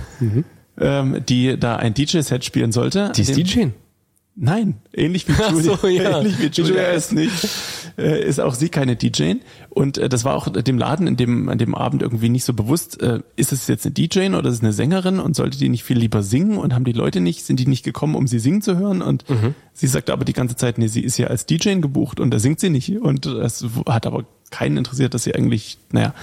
die da ein DJ-Set spielen sollte. Die ist DJ? Nein, ähnlich wie Julia. So, ja. Ähnlich wie Julia ist nicht. Ist auch sie keine DJ. Und das war auch dem Laden an dem Abend irgendwie nicht so bewusst, ist es jetzt eine DJ oder ist es eine Sängerin und sollte die nicht viel lieber singen und sind die nicht gekommen, um sie singen zu hören? Und sie sagte aber die ganze Zeit, nee, sie ist ja als DJ gebucht und da singt sie nicht. Und das hat aber keinen interessiert, dass sie eigentlich,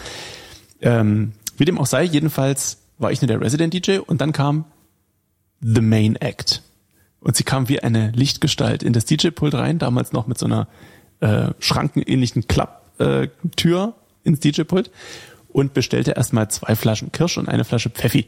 wie dem auch sei, jedenfalls war ich nur der Resident DJ und dann kam The Main Act. Und sie kam wie eine Lichtgestalt in das DJ-Pult rein, damals noch mit so einer schrankenähnlichen Klapptür ins DJ-Pult und bestellte erstmal 2 Flaschen Kirsch und eine Flasche Pfeffi.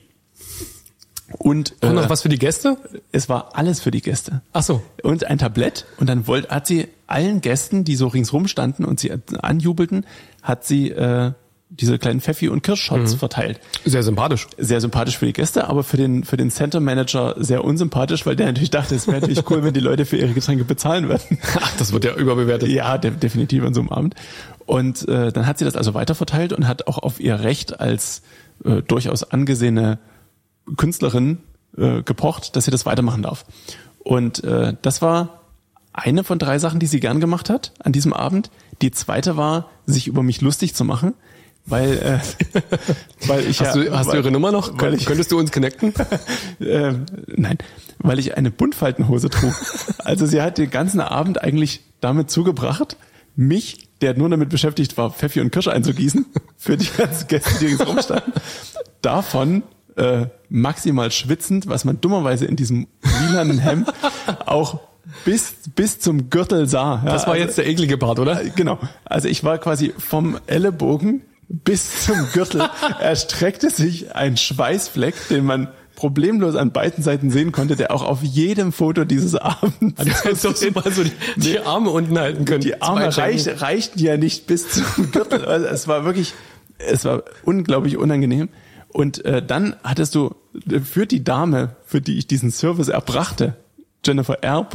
Und noch was für die Gäste? Es war alles für die Gäste. Ach so. Und ein Tablett. Und dann hat sie allen Gästen, die so ringsrum standen und sie anjubelten, hat sie diese kleinen Pfeffi- und Kirschshots verteilt. Sehr sympathisch. Sehr sympathisch für die Gäste, aber für den Center Manager sehr unsympathisch, weil der natürlich dachte, es wäre natürlich cool, wenn die Leute für ihre Getränke bezahlen würden. Ach, das wird ja überbewertet. Ja, definitiv an so einem Abend. Und dann hat sie das also weiterverteilt und hat auch auf ihr Recht als durchaus angesehene Künstlerin gepocht, dass sie das weitermachen darf. Und das war eine von 3 Sachen, die sie gern gemacht hat an diesem Abend. Die zweite war, sich über mich lustig zu machen, weil ich hast du ihre Nummer noch? Könntest du uns connecten? Nein, weil ich eine Buntfaltenhose trug. Also sie hat den ganzen Abend eigentlich damit zugebracht, mich, der nur damit beschäftigt war, Pfeffi und Kirsche einzugießen, für die ganzen Gäste, die jetzt rumstanden, davon maximal schwitzend, was man dummerweise in diesem lilanen Hemd auch bis zum Gürtel sah. Ja, das war jetzt der eklige Part, oder? Genau. Also ich war quasi vom Ellenbogen bis zum Gürtel erstreckte sich ein Schweißfleck, den man problemlos an beiden Seiten sehen konnte, der auch auf jedem Foto dieses Abends. Du hättest doch mal so die Arme unten halten können. Die Arme reichten ja nicht bis zum Gürtel. Also es war unglaublich unangenehm. Und dann hattest du für die Dame, für die ich diesen Service erbrachte, Jennifer R.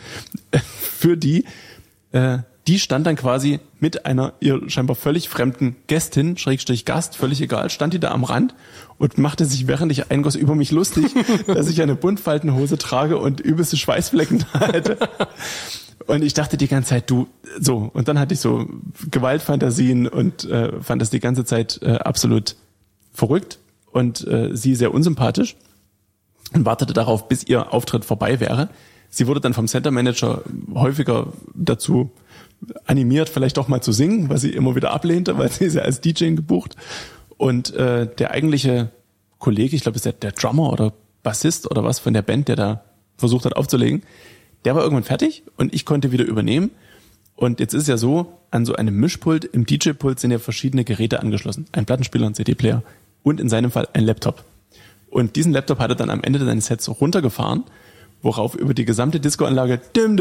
Für die stand dann quasi mit einer ihr scheinbar völlig fremden Gästin, / Gast, völlig egal, stand die da am Rand und machte sich, während ich eingoss, über mich lustig, dass ich eine Buntfaltenhose trage und übelste Schweißflecken da hätte. Und ich dachte die ganze Zeit, und dann hatte ich so Gewaltfantasien und fand das die ganze Zeit absolut verrückt und sie sehr unsympathisch und wartete darauf, bis ihr Auftritt vorbei wäre. Sie wurde dann vom Center Manager häufiger dazu animiert, vielleicht doch mal zu singen, was sie immer wieder ablehnte, weil sie ist ja als DJ gebucht. Und der eigentliche Kollege, ich glaube, ist der Drummer oder Bassist oder was von der Band, der da versucht hat aufzulegen, der war irgendwann fertig und ich konnte wieder übernehmen. Und jetzt ist ja so, an so einem Mischpult, im DJ-Pult sind ja verschiedene Geräte angeschlossen. Ein Plattenspieler, ein CD-Player und in seinem Fall ein Laptop. Und diesen Laptop hat er dann am Ende seines Sets runtergefahren, worauf über die gesamte Disco-Anlage dim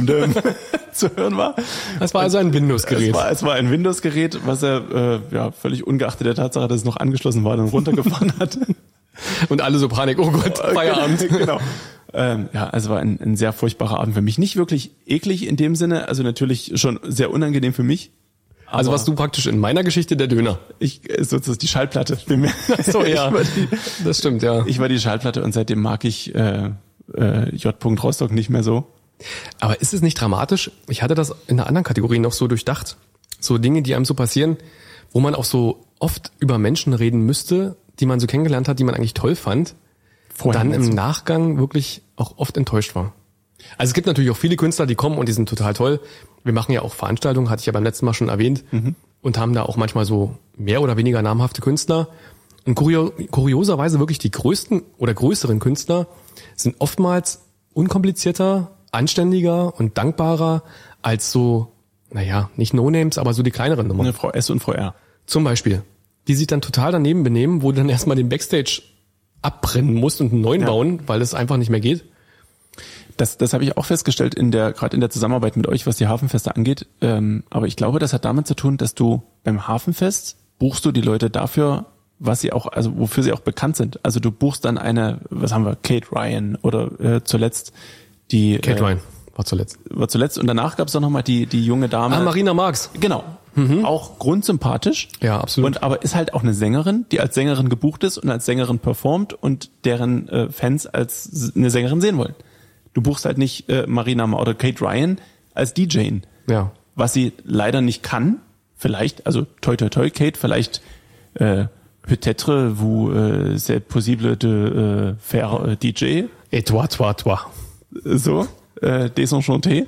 zu hören war. Das war also ein Windows-Gerät. Es war ein Windows-Gerät, was er völlig ungeachtet der Tatsache, dass es noch angeschlossen war, dann runtergefahren hat. Und alle so Panik, oh Gott, Feierabend. Genau. Also war ein sehr furchtbarer Abend für mich. Nicht wirklich eklig in dem Sinne, also natürlich schon sehr unangenehm für mich. Also warst du praktisch in meiner Geschichte der Döner. Ich sozusagen die Schallplatte. Ach so, ja. Das stimmt, ja. Ich war die Schallplatte und seitdem mag ich J. Rostock nicht mehr so. Aber ist es nicht dramatisch? Ich hatte das in einer anderen Kategorie noch so durchdacht. So Dinge, die einem so passieren, wo man auch so oft über Menschen reden müsste, die man so kennengelernt hat, die man eigentlich toll fand, dann im Nachgang wirklich auch oft enttäuscht war. Also es gibt natürlich auch viele Künstler, die kommen und die sind total toll. Wir machen ja auch Veranstaltungen, hatte ich ja beim letzten Mal schon erwähnt, und haben da auch manchmal so mehr oder weniger namhafte Künstler. Und kurioserweise wirklich die größten oder größeren Künstler sind oftmals unkomplizierter, anständiger und dankbarer als so, nicht No-Names, aber so die kleineren Nummern. Frau S und Frau R. Zum Beispiel. Die sich dann total daneben benehmen, wo du dann erstmal den Backstage abbrennen musst und einen neuen bauen, weil es einfach nicht mehr geht. Das habe ich auch festgestellt gerade in der Zusammenarbeit mit euch, was die Hafenfeste angeht. Aber ich glaube, das hat damit zu tun, dass du beim Hafenfest buchst du die Leute dafür, wofür sie auch bekannt sind. Also du buchst dann Kate Ryan oder zuletzt die Kate Ryan war zuletzt. Und danach gab es doch nochmal die junge Dame. Marina Marx. Genau. Auch grundsympathisch. Ja, absolut. Aber ist halt auch eine Sängerin, die als Sängerin gebucht ist und als Sängerin performt und deren Fans als eine Sängerin sehen wollen. Du buchst halt nicht Marina oder Kate Ryan als DJ. Ja. Was sie leider nicht kann. Vielleicht, also toi toi toi, Kate, vielleicht peut-être vous c'est possible de faire DJ. Et toi. So, désenchanté.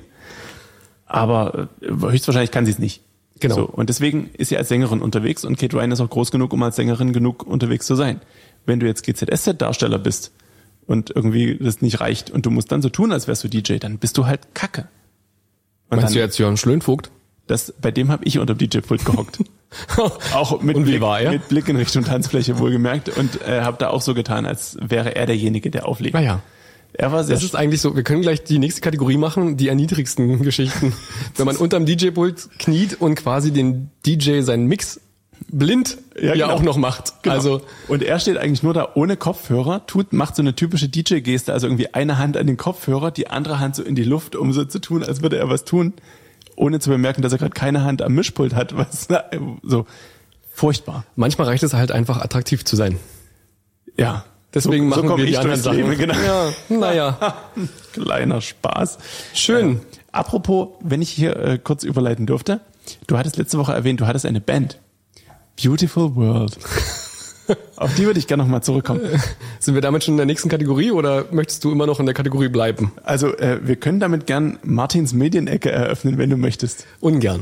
Aber höchstwahrscheinlich kann sie es nicht. Genau. So, und deswegen ist sie als Sängerin unterwegs und Kate Ryan ist auch groß genug, um als Sängerin genug unterwegs zu sein. Wenn du jetzt GZSZ-Darsteller bist und irgendwie das nicht reicht und du musst dann so tun, als wärst du DJ, dann bist du halt Kacke. Und meinst du jetzt Jörn Schlönvogt? Bei dem habe ich unter dem DJ-Pult gehockt. Auch mit Blick in Richtung Tanzfläche wohlgemerkt und habe da auch so getan, als wäre er derjenige, der auflegt. Naja. Das ist eigentlich so, wir können gleich die nächste Kategorie machen, die erniedrigsten Geschichten. Wenn man unterm DJ-Pult kniet und quasi den DJ seinen Mix blind genau. auch noch macht. Genau. Also und er steht eigentlich nur da ohne Kopfhörer, macht so eine typische DJ-Geste, also irgendwie eine Hand an den Kopfhörer, die andere Hand so in die Luft, um so zu tun, als würde er was tun, ohne zu bemerken, dass er gerade keine Hand am Mischpult hat, was so furchtbar. Manchmal reicht es halt einfach attraktiv zu sein. Ja. Deswegen machen wir die anderen Sachen. Leben, genau. Ja, naja. Kleiner Spaß. Schön. Apropos, wenn ich hier kurz überleiten dürfte, du hattest letzte Woche erwähnt, du hattest eine Band. Beautiful World. Auf die würde ich gerne nochmal zurückkommen. Sind wir damit schon in der nächsten Kategorie oder möchtest du immer noch in der Kategorie bleiben? Also wir können damit gern Martins Medienecke eröffnen, wenn du möchtest. Ungern.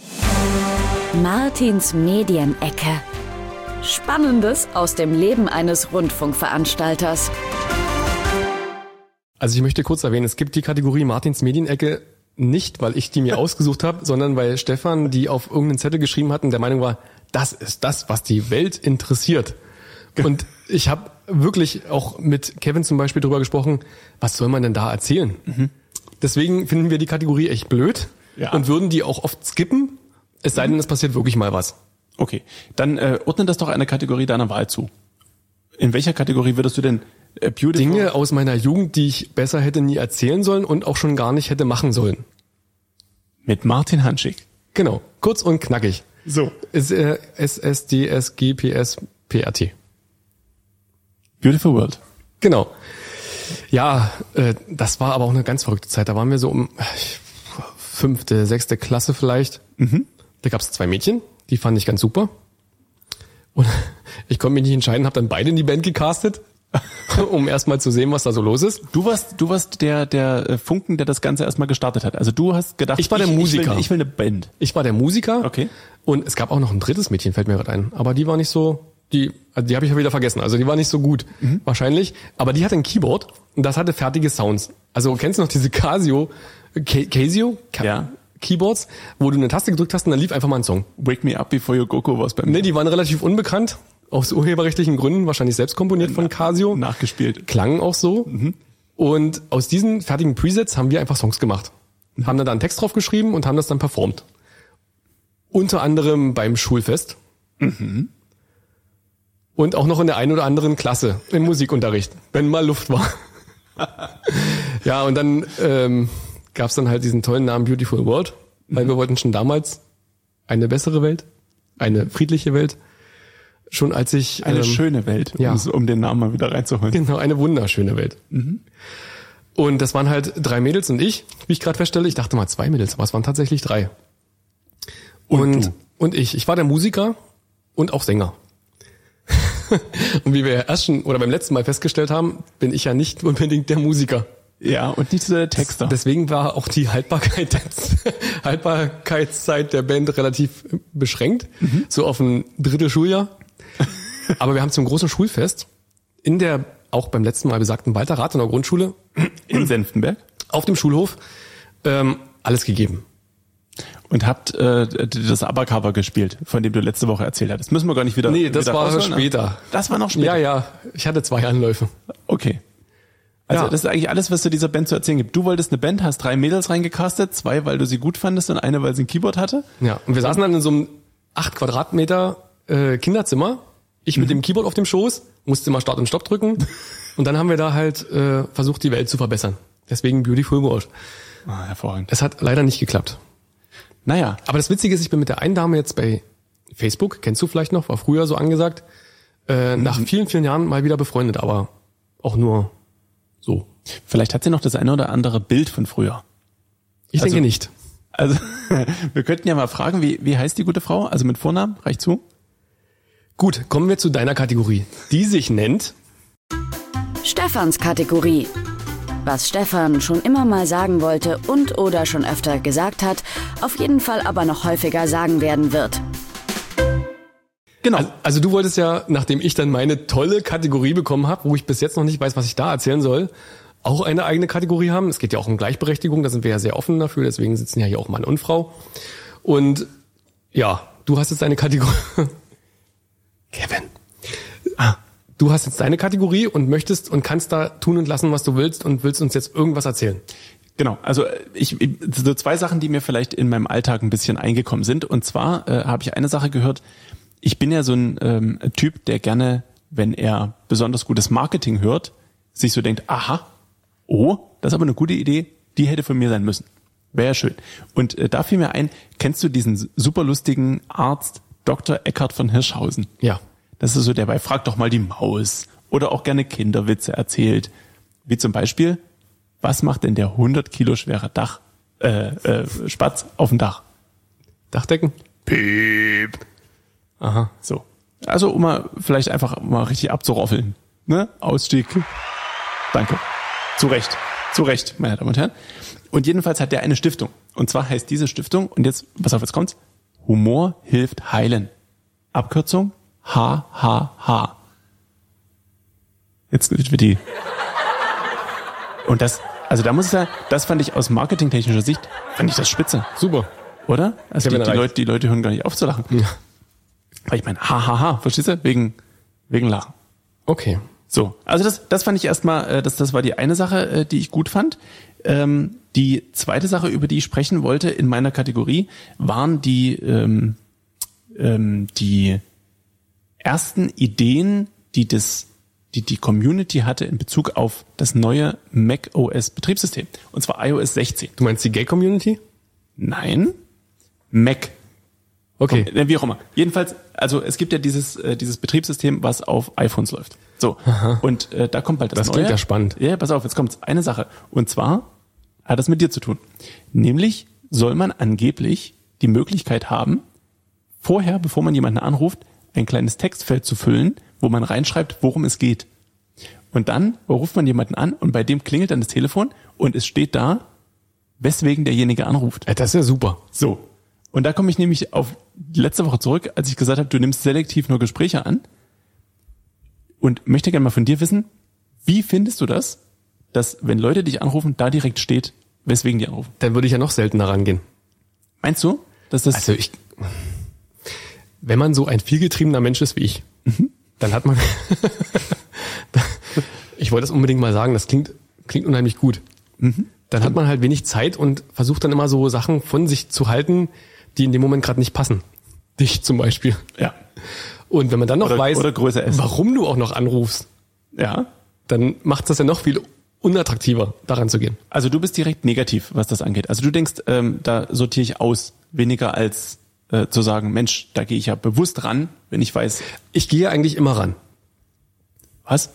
Martins Medienecke. Spannendes aus dem Leben eines Rundfunkveranstalters. Also ich möchte kurz erwähnen, es gibt die Kategorie Martins Medienecke nicht, weil ich die mir ausgesucht habe, sondern weil Stefan die auf irgendeinen Zettel geschrieben hat und der Meinung war, das ist das, was die Welt interessiert. Und ich habe wirklich auch mit Kevin zum Beispiel drüber gesprochen, was soll man denn da erzählen? Mhm. Deswegen finden wir die Kategorie echt blöd und würden die auch oft skippen, es sei denn, es passiert wirklich mal was. Okay, dann ordne das doch einer Kategorie deiner Wahl zu. In welcher Kategorie würdest du denn Beautiful? Dinge aus meiner Jugend, die ich besser hätte nie erzählen sollen und auch schon gar nicht hätte machen sollen. Mit Martin Hanschig. Genau, kurz und knackig. So. SSDSGPSPRT. Beautiful World. Genau. Ja, das war aber auch eine ganz verrückte Zeit. Da waren wir so um 5., 6. Klasse vielleicht. Mhm. Da gab es 2 Mädchen, die fand ich ganz super. Und ich konnte mich nicht entscheiden, habe dann beide in die Band gecastet, um erstmal zu sehen, was da so los ist. Du warst der Funken, der das Ganze erstmal gestartet hat. Also du hast gedacht, ich war der Musiker. Ich will eine Band. Ich war der Musiker. Okay. Und es gab auch noch ein 3. Mädchen, fällt mir gerade ein. Aber die war nicht so, die habe ich ja wieder vergessen. Also die war nicht so gut, wahrscheinlich. Aber die hatte ein Keyboard und das hatte fertige Sounds. Also kennst du noch diese Casio? Ja. Keyboards, wo du eine Taste gedrückt hast und dann lief einfach mal ein Song. Wake Me Up Before You Go Go was bei mir. Nee, die waren relativ unbekannt. Aus urheberrechtlichen Gründen, wahrscheinlich selbst komponiert von Casio. Nachgespielt. Klangen auch so. Mhm. Und aus diesen fertigen Presets haben wir einfach Songs gemacht. Haben dann da einen Text drauf geschrieben und haben das dann performt. Unter anderem beim Schulfest. Mhm. Und auch noch in der einen oder anderen Klasse im Musikunterricht, wenn mal Luft war. Ja, und dann gab es dann halt diesen tollen Namen Beautiful World, weil wir wollten schon damals eine bessere Welt, eine friedliche Welt. Schon als ich... Eine schöne Welt, um den Namen mal wieder reinzuholen. Genau, eine wunderschöne Welt. Mhm. Und das waren halt 3 Mädels und ich, wie ich gerade feststelle. Ich dachte mal 2 Mädels, aber es waren tatsächlich 3. Und ich. Ich war der Musiker und auch Sänger. Und wie wir erst schon oder beim letzten Mal festgestellt haben, bin ich ja nicht unbedingt der Musiker. Ja, und nicht der Texter. Deswegen war auch die Haltbarkeitszeit der Band relativ beschränkt, so auf ein 3. Schuljahr. Aber wir haben zum großen Schulfest in der auch beim letzten Mal besagten Walter Rathenau Grundschule in Senftenberg auf dem Schulhof alles gegeben. Und habt das ABBA-Cover gespielt, von dem du letzte Woche erzählt hattest. Müssen wir gar nicht wieder... Nee, das wieder war später. Das war noch später? Ja. Ich hatte 2 Anläufe. Okay. Also das ist eigentlich alles, was zu dieser Band zu erzählen gibt. Du wolltest eine Band, hast 3 Mädels reingecastet, 2, weil du sie gut fandest und eine, weil sie ein Keyboard hatte. Ja, und wir saßen dann in so einem 8 Quadratmeter Kinderzimmer. Ich mit dem Keyboard auf dem Schoß, musste mal Start und Stopp drücken. Und dann haben wir da halt versucht, die Welt zu verbessern. Deswegen Beautiful World. Ah, hervorragend. Es hat leider nicht geklappt. Naja. Aber das Witzige ist, ich bin mit der einen Dame jetzt bei Facebook, kennst du vielleicht noch, war früher so angesagt, nach vielen, vielen Jahren mal wieder befreundet, aber auch nur so. Vielleicht hat sie noch das eine oder andere Bild von früher. Ich denke nicht. Also, wir könnten ja mal fragen, wie heißt die gute Frau? Also mit Vornamen, reicht zu? Gut, kommen wir zu deiner Kategorie, die sich nennt Stefans Kategorie. Was Stefan schon immer mal sagen wollte und oder schon öfter gesagt hat, auf jeden Fall aber noch häufiger sagen werden wird. Genau. Also du wolltest ja, nachdem ich dann meine tolle Kategorie bekommen habe, wo ich bis jetzt noch nicht weiß, was ich da erzählen soll, auch eine eigene Kategorie haben. Es geht ja auch um Gleichberechtigung, da sind wir ja sehr offen dafür, deswegen sitzen ja hier auch Mann und Frau. Und ja, du hast jetzt deine Kategorie. Kevin. Du hast jetzt deine Kategorie und möchtest und kannst da tun und lassen, was du willst und willst uns jetzt irgendwas erzählen. Genau, also so 2 Sachen, die mir vielleicht in meinem Alltag ein bisschen eingekommen sind. Und zwar habe ich eine Sache gehört, ich bin ja so ein Typ, der gerne, wenn er besonders gutes Marketing hört, sich so denkt, aha, oh, das ist aber eine gute Idee, die hätte von mir sein müssen. Wäre ja schön. Und da fiel mir ein, kennst du diesen super lustigen Arzt Dr. Eckhard von Hirschhausen? Ja. Das ist so der bei Frag doch mal die Maus oder auch gerne Kinderwitze erzählt. Wie zum Beispiel, was macht denn der 100 Kilo schwere Spatz auf dem Dach? Dachdecken? Piep. Aha, so. Also um mal vielleicht einfach mal richtig abzuroffeln. Ne? Ausstieg. Danke. Zu Recht, meine Damen und Herren. Und jedenfalls hat der eine Stiftung. Und zwar heißt diese Stiftung, und jetzt, pass auf, jetzt kommt's, Humor hilft heilen. Abkürzung HHH. Jetzt wird die. Und das, also da muss ich sagen, das fand ich aus marketingtechnischer Sicht, fand ich das spitze. Super. Oder? Also die Leute hören gar nicht auf zu lachen. Ja. Weil ich meine, hahaha, verstehst du? Wegen Lachen. Okay. So, also das fand ich erstmal, das war die eine Sache, die ich gut fand. Die zweite Sache, über die ich sprechen wollte in meiner Kategorie, waren die ersten Ideen, die Community hatte in Bezug auf das neue Mac OS Betriebssystem. Und zwar iOS 16. Du meinst die Gay-Community? Nein, Mac. Okay. Wie auch immer. Jedenfalls, also es gibt ja dieses Betriebssystem, was auf iPhones läuft. So. Aha. Und da kommt bald das Neue. Das klingt ja spannend. Ja, pass auf, jetzt kommt eine Sache. Und zwar hat das mit dir zu tun. Nämlich soll man angeblich die Möglichkeit haben, vorher, bevor man jemanden anruft, ein kleines Textfeld zu füllen, wo man reinschreibt, worum es geht. Und dann ruft man jemanden an und bei dem klingelt dann das Telefon und es steht da, weswegen derjenige anruft. Das ist ja super. So. Und da komme ich nämlich auf letzte Woche zurück, als ich gesagt habe, du nimmst selektiv nur Gespräche an und möchte gerne mal von dir wissen, wie findest du das, dass wenn Leute dich anrufen, da direkt steht, weswegen die anrufen? Dann würde ich ja noch seltener rangehen. Meinst du, dass das... Also wenn man so ein vielgetriebener Mensch ist wie ich, dann hat man... Ich wollte das unbedingt mal sagen, das klingt unheimlich gut. Dann hat man halt wenig Zeit und versucht dann immer so Sachen von sich zu halten, die in dem Moment gerade nicht passen. Dich zum Beispiel. Ja. Und wenn man dann noch weiß, weiß, warum du auch noch anrufst, ja, dann macht das ja noch viel unattraktiver, daran zu gehen. Also du bist direkt negativ, was das angeht. Also du denkst, da sortiere ich aus, weniger als zu sagen, Mensch, da gehe ich ja bewusst ran, wenn ich weiß. Ich gehe eigentlich immer ran. Was?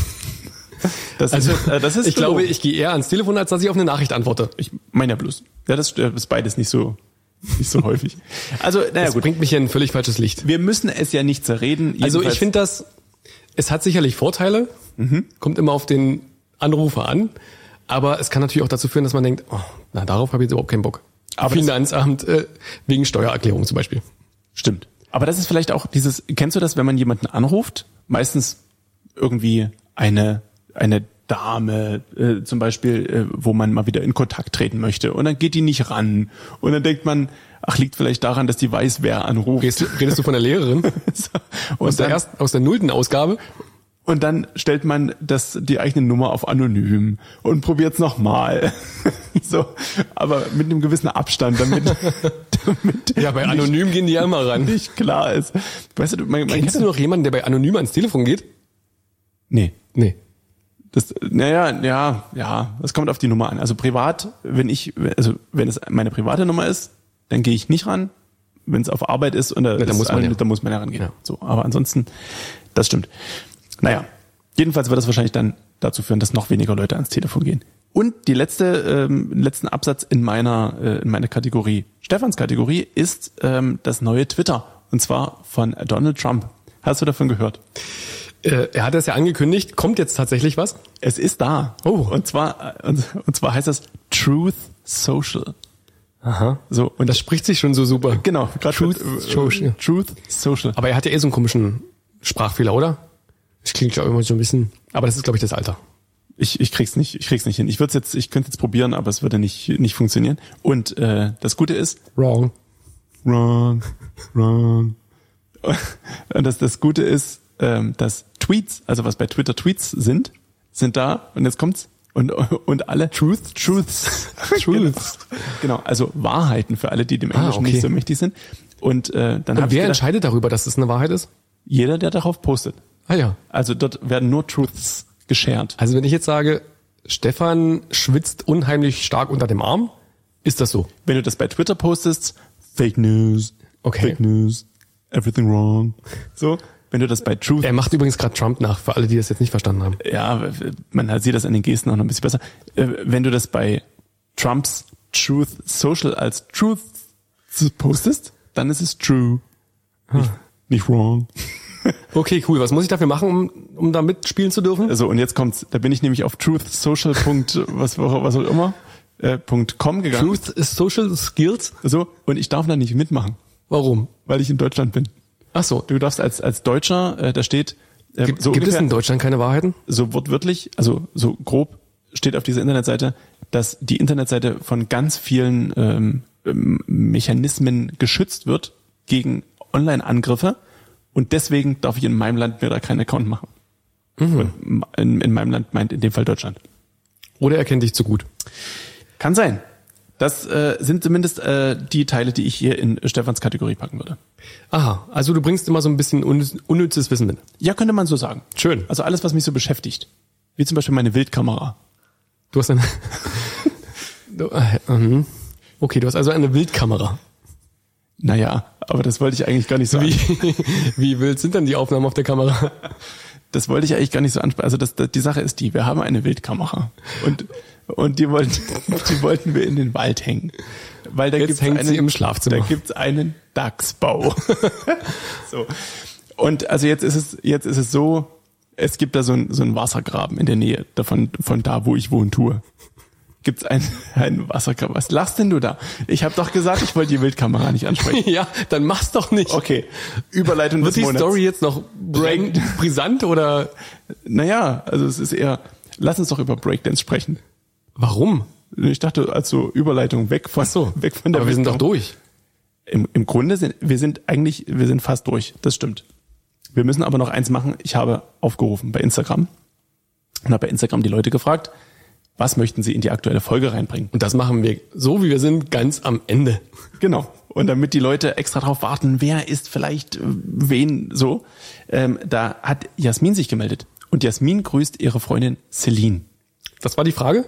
Das ist ich glaube, ich gehe eher ans Telefon, als dass ich auf eine Nachricht antworte. Ich meine ja bloß. Ja, das ist beides nicht so häufig. Also, naja, das gut. bringt mich in ein völlig falsches Licht. Wir müssen es ja nicht zerreden. Also ich finde es hat sicherlich Vorteile, kommt immer auf den Anrufer an, aber es kann natürlich auch dazu führen, dass man denkt, darauf habe ich jetzt überhaupt keinen Bock. Aber Finanzamt wegen Steuererklärung zum Beispiel. Stimmt. Aber das ist vielleicht auch kennst du das, wenn man jemanden anruft, meistens irgendwie eine Dame zum Beispiel, wo man mal wieder in Kontakt treten möchte und dann geht die nicht ran und dann denkt man, liegt vielleicht daran, dass die weiß, wer anruft. Redest du von der Lehrerin? Und aus der 0. Ausgabe? Und dann stellt man die eigene Nummer auf anonym und probiert es nochmal. So, aber mit einem gewissen Abstand, damit ja, bei anonym gehen die ja immer ran. Nicht klar ist. Weißt du, kennst du noch jemanden, der bei anonym ans Telefon geht? Nee. Das kommt auf die Nummer an. Also privat, wenn es meine private Nummer ist, dann gehe ich nicht ran. Wenn es auf Arbeit ist, dann muss man ja rangehen. Ja. So, aber ansonsten, das stimmt. Naja, jedenfalls wird das wahrscheinlich dann dazu führen, dass noch weniger Leute ans Telefon gehen. Und die letzten Absatz in meiner Kategorie, Stefans Kategorie, ist das neue Twitter. Und zwar von Donald Trump. Hast du davon gehört? Er hat das ja angekündigt. Kommt jetzt tatsächlich was? Es ist da. Oh. Und zwar heißt das Truth Social. Aha. So. Und das spricht sich schon so super. Genau. Truth Social. Aber er hat ja so einen komischen Sprachfehler, oder? Das klingt ja immer so ein bisschen, aber das ist, glaube ich, das Alter. Ich krieg's nicht hin. Ich könnte es jetzt probieren, aber es würde nicht funktionieren. Und das Gute ist Wrong. Und das Gute ist, dass Tweets, also was bei Twitter Tweets sind da und jetzt kommt's und alle Truths. Genau, also Wahrheiten für alle, die dem Englischen nicht so mächtig sind. Und dann habe ich wer gedacht, entscheidet darüber, dass es eine Wahrheit ist? jeder, der darauf postet. Ah ja. Also dort werden nur Truths geshared. Also wenn ich jetzt sage, Stefan schwitzt unheimlich stark unter dem Arm, ist das so? Wenn du das bei Twitter postest, Fake News, Okay. Fake News, everything wrong. So, wenn du das bei Truth, Er macht übrigens gerade Trump nach, für alle, die das jetzt nicht verstanden haben. ja, man sieht das an den Gesten auch noch ein bisschen besser. Wenn du das bei Trumps Truth Social als Truth postest, dann ist es true. Nicht wrong. Okay, cool. Was muss ich dafür machen, um da mitspielen zu dürfen? So, und jetzt kommt's. Da bin ich nämlich auf truthsocial. was auch immer, .com gegangen. Truth is Social Skills? So, und ich darf da nicht mitmachen, Warum? weil ich in Deutschland bin. Ach so. Du darfst als Deutscher, da steht, Gibt so es ungefähr, in Deutschland keine Wahrheiten? so wortwörtlich, also so grob steht auf dieser Internetseite, dass die Internetseite von ganz vielen Mechanismen geschützt wird gegen Online-Angriffe und deswegen darf ich in meinem Land mir da keinen Account machen. Und in meinem Land meint in dem Fall Deutschland. Oder er kennt dich zu gut? Kann sein. Das sind zumindest die Teile, die ich hier in Stefans Kategorie packen würde. Aha, also du bringst immer so ein bisschen unnützes Wissen mit. Ja, könnte man so sagen. Schön. Also alles, was mich so beschäftigt. Wie zum Beispiel meine Wildkamera. Du hast eine... Okay, du hast also eine Wildkamera. Naja, aber das wollte ich eigentlich gar nicht so Wie wild sind denn die Aufnahmen auf der Kamera? Das wollte ich eigentlich gar nicht so ansprechen. Also die Sache ist die, wir haben eine Wildkamera. Und die wollten wir in den Wald hängen. Weil da Jetzt hängt sie im Schlafzimmer. Da gibt's einen Dachsbau. So. Und also jetzt ist es so, es gibt da so einen Wassergraben in der Nähe von da, wo ich wohnen tue. Gibt's einen Wassergraben. Was lachst denn du da? Ich habe doch gesagt, ich wollte die Wildkamera nicht ansprechen. Ja, dann mach's doch nicht. Okay, Überleitung Wird des die Monats. Story jetzt noch brisant oder... Naja, also es ist eher, lass uns doch über Breakdance sprechen. Warum? Ich dachte, also Überleitung weg von der Aber wir sind doch durch. Im Grunde wir sind fast durch. Das stimmt. Wir müssen aber noch eins machen. Ich habe aufgerufen bei Instagram und habe bei Instagram die Leute gefragt, was möchten sie in die aktuelle Folge reinbringen? Und das machen wir so, wie wir sind, ganz am Ende. Genau. Und damit die Leute extra drauf warten, wer ist vielleicht wen so, da hat Jasmin sich gemeldet. Und Jasmin grüßt ihre Freundin Celine. Das war die Frage?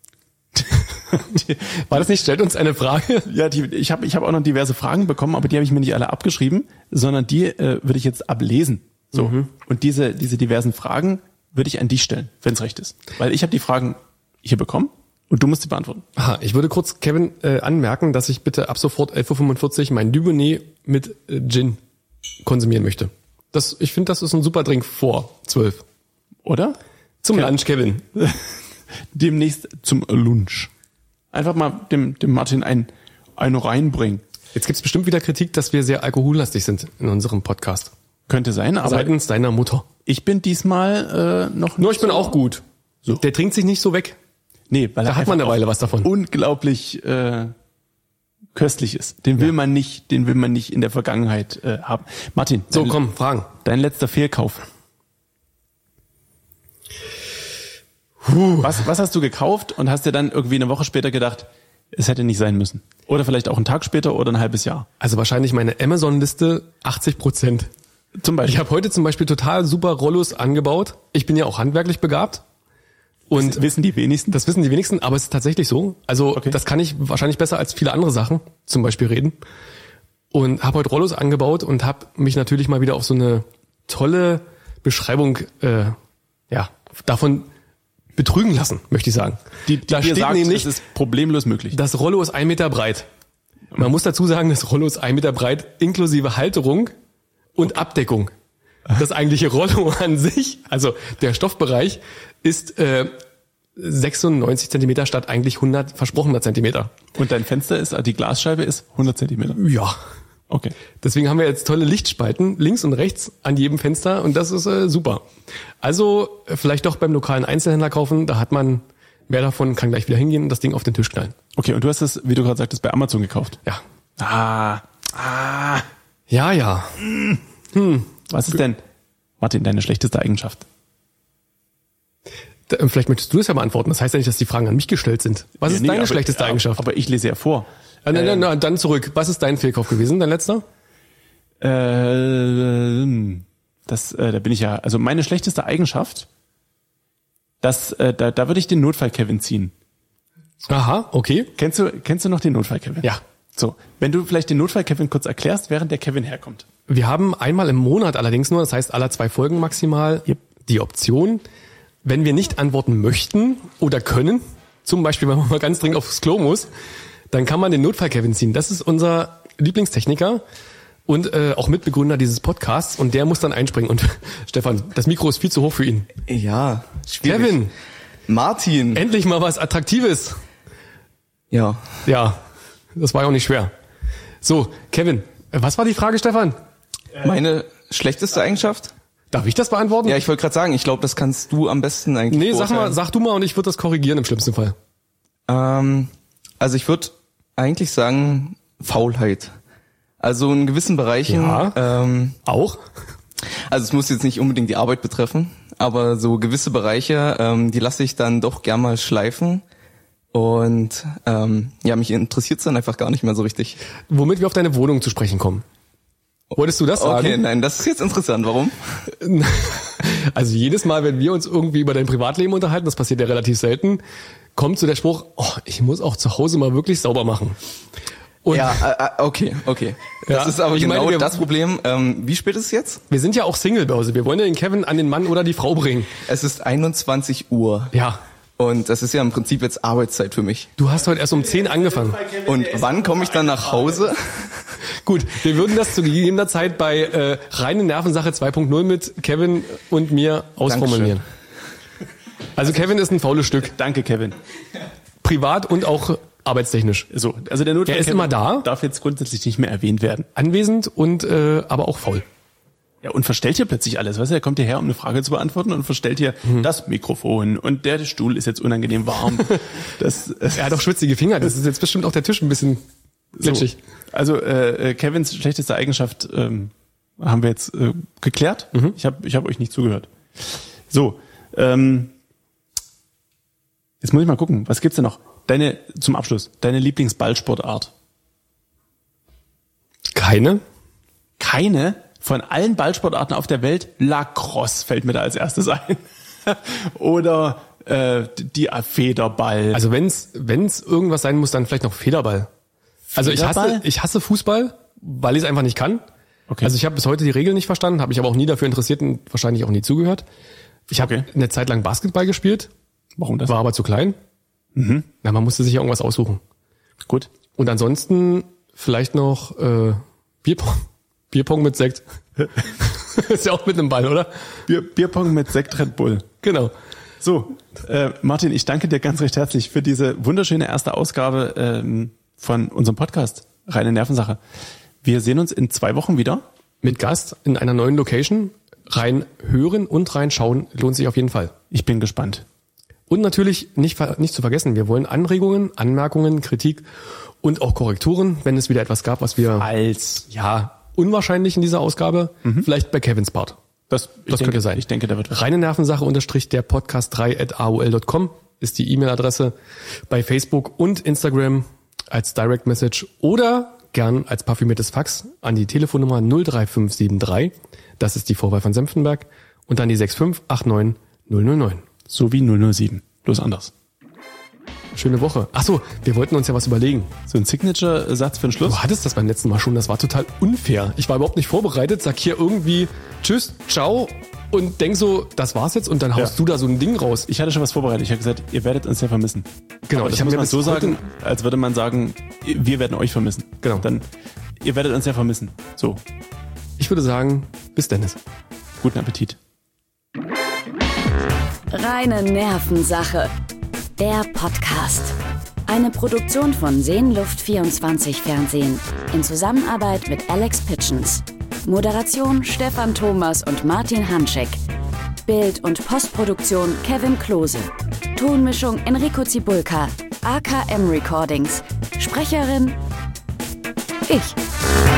War das nicht, stellt uns eine Frage? Ja, ich hab auch noch diverse Fragen bekommen, aber die habe ich mir nicht alle abgeschrieben, sondern die würde ich jetzt ablesen. So. Und diese diversen Fragen würde ich an dich stellen, wenn es recht ist. Weil ich habe die Fragen hier bekommen und du musst sie beantworten. Aha, ich würde kurz Kevin anmerken, dass ich bitte ab sofort 11.45 Uhr mein Dubonnet mit Gin konsumieren möchte. Ich finde, das ist ein super Drink vor 12. Oder? Zum Lunch, Kevin. Demnächst zum Lunch. Einfach mal dem Martin einen reinbringen. Jetzt gibt's bestimmt wieder Kritik, dass wir sehr alkohollastig sind in unserem Podcast. Könnte sein, aber Seitens deiner Mutter. ich bin diesmal noch Nur ich bin auch gut. So. Der trinkt sich nicht so weg. Nee, weil Da hat man eine Weile was davon. Unglaublich köstlich ist. Den will man nicht in der Vergangenheit haben. Martin, So, komm, Fragen. dein letzter Fehlkauf. Was hast du gekauft und hast dir dann irgendwie eine Woche später gedacht, es hätte nicht sein müssen? Oder vielleicht auch einen Tag später oder ein halbes Jahr? Also wahrscheinlich meine Amazon-Liste 80%. Zum Beispiel. Ich habe heute zum Beispiel total super Rollos angebaut. Ich bin ja auch handwerklich begabt. Und wissen die wenigsten? das wissen die wenigsten, aber es ist tatsächlich so. Also das kann ich wahrscheinlich besser als viele andere Sachen, zum Beispiel reden. Und habe heute Rollos angebaut und habe mich natürlich mal wieder auf so eine tolle Beschreibung davon betrügen lassen, möchte ich sagen. Da steht sagt, nämlich, es ist problemlos möglich. Das Rollo ist 1 Meter breit. Man muss dazu sagen, das Rollo ist 1 Meter breit, inklusive Halterung und Abdeckung. Das eigentliche Rollo an sich, also der Stoffbereich, ist 96 Zentimeter statt eigentlich 100 versprochener Zentimeter. Und dein Fenster die Glasscheibe ist 100 Zentimeter? Ja. Okay. Deswegen haben wir jetzt tolle Lichtspalten links und rechts an jedem Fenster und das ist super. Also vielleicht doch beim lokalen Einzelhändler kaufen, da hat man mehr davon, kann gleich wieder hingehen und das Ding auf den Tisch knallen. Okay, und du hast es, wie du gerade sagtest, bei Amazon gekauft? Ja. Ja. Was ist denn, Martin, deine schlechteste Eigenschaft? Vielleicht möchtest du das ja beantworten. Das heißt ja nicht, dass die Fragen an mich gestellt sind. Was ist deine schlechteste Eigenschaft? Aber ich lese ja vor. Nein, dann zurück. Was ist dein Fehlkauf gewesen, dein letzter? Da bin ich ja, also meine schlechteste Eigenschaft, da würde ich den Notfall-Kevin ziehen. Aha, okay. Kennst du noch den Notfall-Kevin? Ja. So, wenn du vielleicht den Notfall-Kevin kurz erklärst, während der Kevin herkommt. Wir haben einmal im Monat allerdings nur, das heißt alle 2 Folgen maximal, die Option, wenn wir nicht antworten möchten oder können, zum Beispiel, wenn man mal ganz dringend aufs Klo muss, dann kann man den Notfall-Kevin ziehen. Das ist unser Lieblingstechniker und auch Mitbegründer dieses Podcasts und der muss dann einspringen. Und Stefan, das Mikro ist viel zu hoch für ihn. Ja, schwierig. Kevin, Martin. endlich mal was Attraktives. Ja. Ja, das war ja auch nicht schwer. So, Kevin, was war die Frage, Stefan? Meine schlechteste Eigenschaft? Darf ich das beantworten? Ja, ich wollte gerade sagen, ich glaube, das kannst du am besten eigentlich Nee, beurteilen. sag du mal und ich würde das korrigieren im schlimmsten Fall. Also ich würde eigentlich sagen Faulheit. Also in gewissen Bereichen. Ja. Auch? Also es muss jetzt nicht unbedingt die Arbeit betreffen, aber so gewisse Bereiche, die lasse ich dann doch gern mal schleifen. Und mich interessiert es dann einfach gar nicht mehr so richtig. Womit wir auf deine Wohnung zu sprechen kommen. Wolltest du das sagen? Okay, nein, das ist jetzt interessant. Warum? Also jedes Mal, wenn wir uns irgendwie über dein Privatleben unterhalten, das passiert ja relativ selten, kommt so der Spruch, ich muss auch zu Hause mal wirklich sauber machen. Und okay. Ja, Das ist aber ich genau meine, das Problem. Wie spät ist es jetzt? wir sind ja auch Single-Börse. Wir wollen ja den Kevin an den Mann oder die Frau bringen. Es ist 21 Uhr. Ja. Und das ist ja im Prinzip jetzt Arbeitszeit für mich. Du hast heute erst um 10 angefangen. Und wann komme ich dann nach Hause? Gut, wir würden das zu gegebener Zeit bei reine Nervensache 2.0 mit Kevin und mir ausformulieren. Also Kevin ist ein faules Stück. Danke, Kevin. Privat und auch arbeitstechnisch. So, also der Notfall Er ist immer da. darf jetzt grundsätzlich nicht mehr erwähnt werden. Anwesend und aber auch faul. Ja, und verstellt hier plötzlich alles. Weißt du, er kommt hierher, um eine Frage zu beantworten und verstellt hier das Mikrofon und der Stuhl ist jetzt unangenehm warm. Er hat auch schwitzige Finger. Das ist jetzt bestimmt auch der Tisch ein bisschen glitschig. So. Also Kevins schlechteste Eigenschaft haben wir jetzt geklärt. Ich hab euch nicht zugehört. So, jetzt muss ich mal gucken, was gibt's denn noch? Zum Abschluss, deine Lieblingsballsportart? Keine? Keine? Von allen Ballsportarten auf der Welt, Lacrosse fällt mir da als erstes ein. Oder die Federball. Also wenn's irgendwas sein muss, dann vielleicht noch Federball. Also ich hasse Fußball, weil ich es einfach nicht kann. Okay. Also ich habe bis heute die Regeln nicht verstanden, habe mich aber auch nie dafür interessiert und wahrscheinlich auch nie zugehört. Ich habe eine Zeit lang Basketball gespielt. Warum das? War aber zu klein. Na, man musste sich ja irgendwas aussuchen. Gut. Und ansonsten vielleicht noch Bierpong. Bierpong mit Sekt. Ist ja auch mit einem Ball, oder? Bierpong mit Sekt Red Bull. Genau. So, Martin, ich danke dir ganz recht herzlich für diese wunderschöne erste Ausgabe von unserem Podcast Reine Nervensache. Wir sehen uns in 2 Wochen wieder. Mit Gast in einer neuen Location. Rein hören und reinschauen lohnt sich auf jeden Fall. Ich bin gespannt. Und natürlich nicht zu vergessen, wir wollen Anregungen, Anmerkungen, Kritik und auch Korrekturen, wenn es wieder etwas gab, was wir unwahrscheinlich in dieser Ausgabe, vielleicht bei Kevins Part. Das könnte sein. Ich denke, da wird was. Reine Nervensache _ der Podcast 3@aol.com ist die E-Mail-Adresse, bei Facebook und Instagram als Direct Message oder gern als parfümiertes Fax an die Telefonnummer 03573. Das ist die Vorwahl von Senftenberg und dann die 6589 009. So wie 007. Bloß anders. Schöne Woche. Ach so, wir wollten uns ja was überlegen. So ein Signature-Satz für den Schluss? Du hattest das beim letzten Mal schon, das war total unfair. Ich war überhaupt nicht vorbereitet, sag hier irgendwie Tschüss, ciao und denk so, das war's jetzt und dann haust du da so ein Ding raus. Ich hatte schon was vorbereitet. Ich habe gesagt, ihr werdet uns ja vermissen. Genau, ich habe mir das so sagen, als würde man sagen, wir werden euch vermissen. Genau. Dann, ihr werdet uns ja vermissen. So. Ich würde sagen, bis Dennis. Guten Appetit. Reine Nervensache. Der Podcast. Eine Produktion von Seenluft24 Fernsehen in Zusammenarbeit mit Alex Pitchens. Moderation Stefan Thomas und Martin Hanschek. Bild- und Postproduktion Kevin Klose. Tonmischung Enrico Zibulka. AKM Recordings. Sprecherin ich.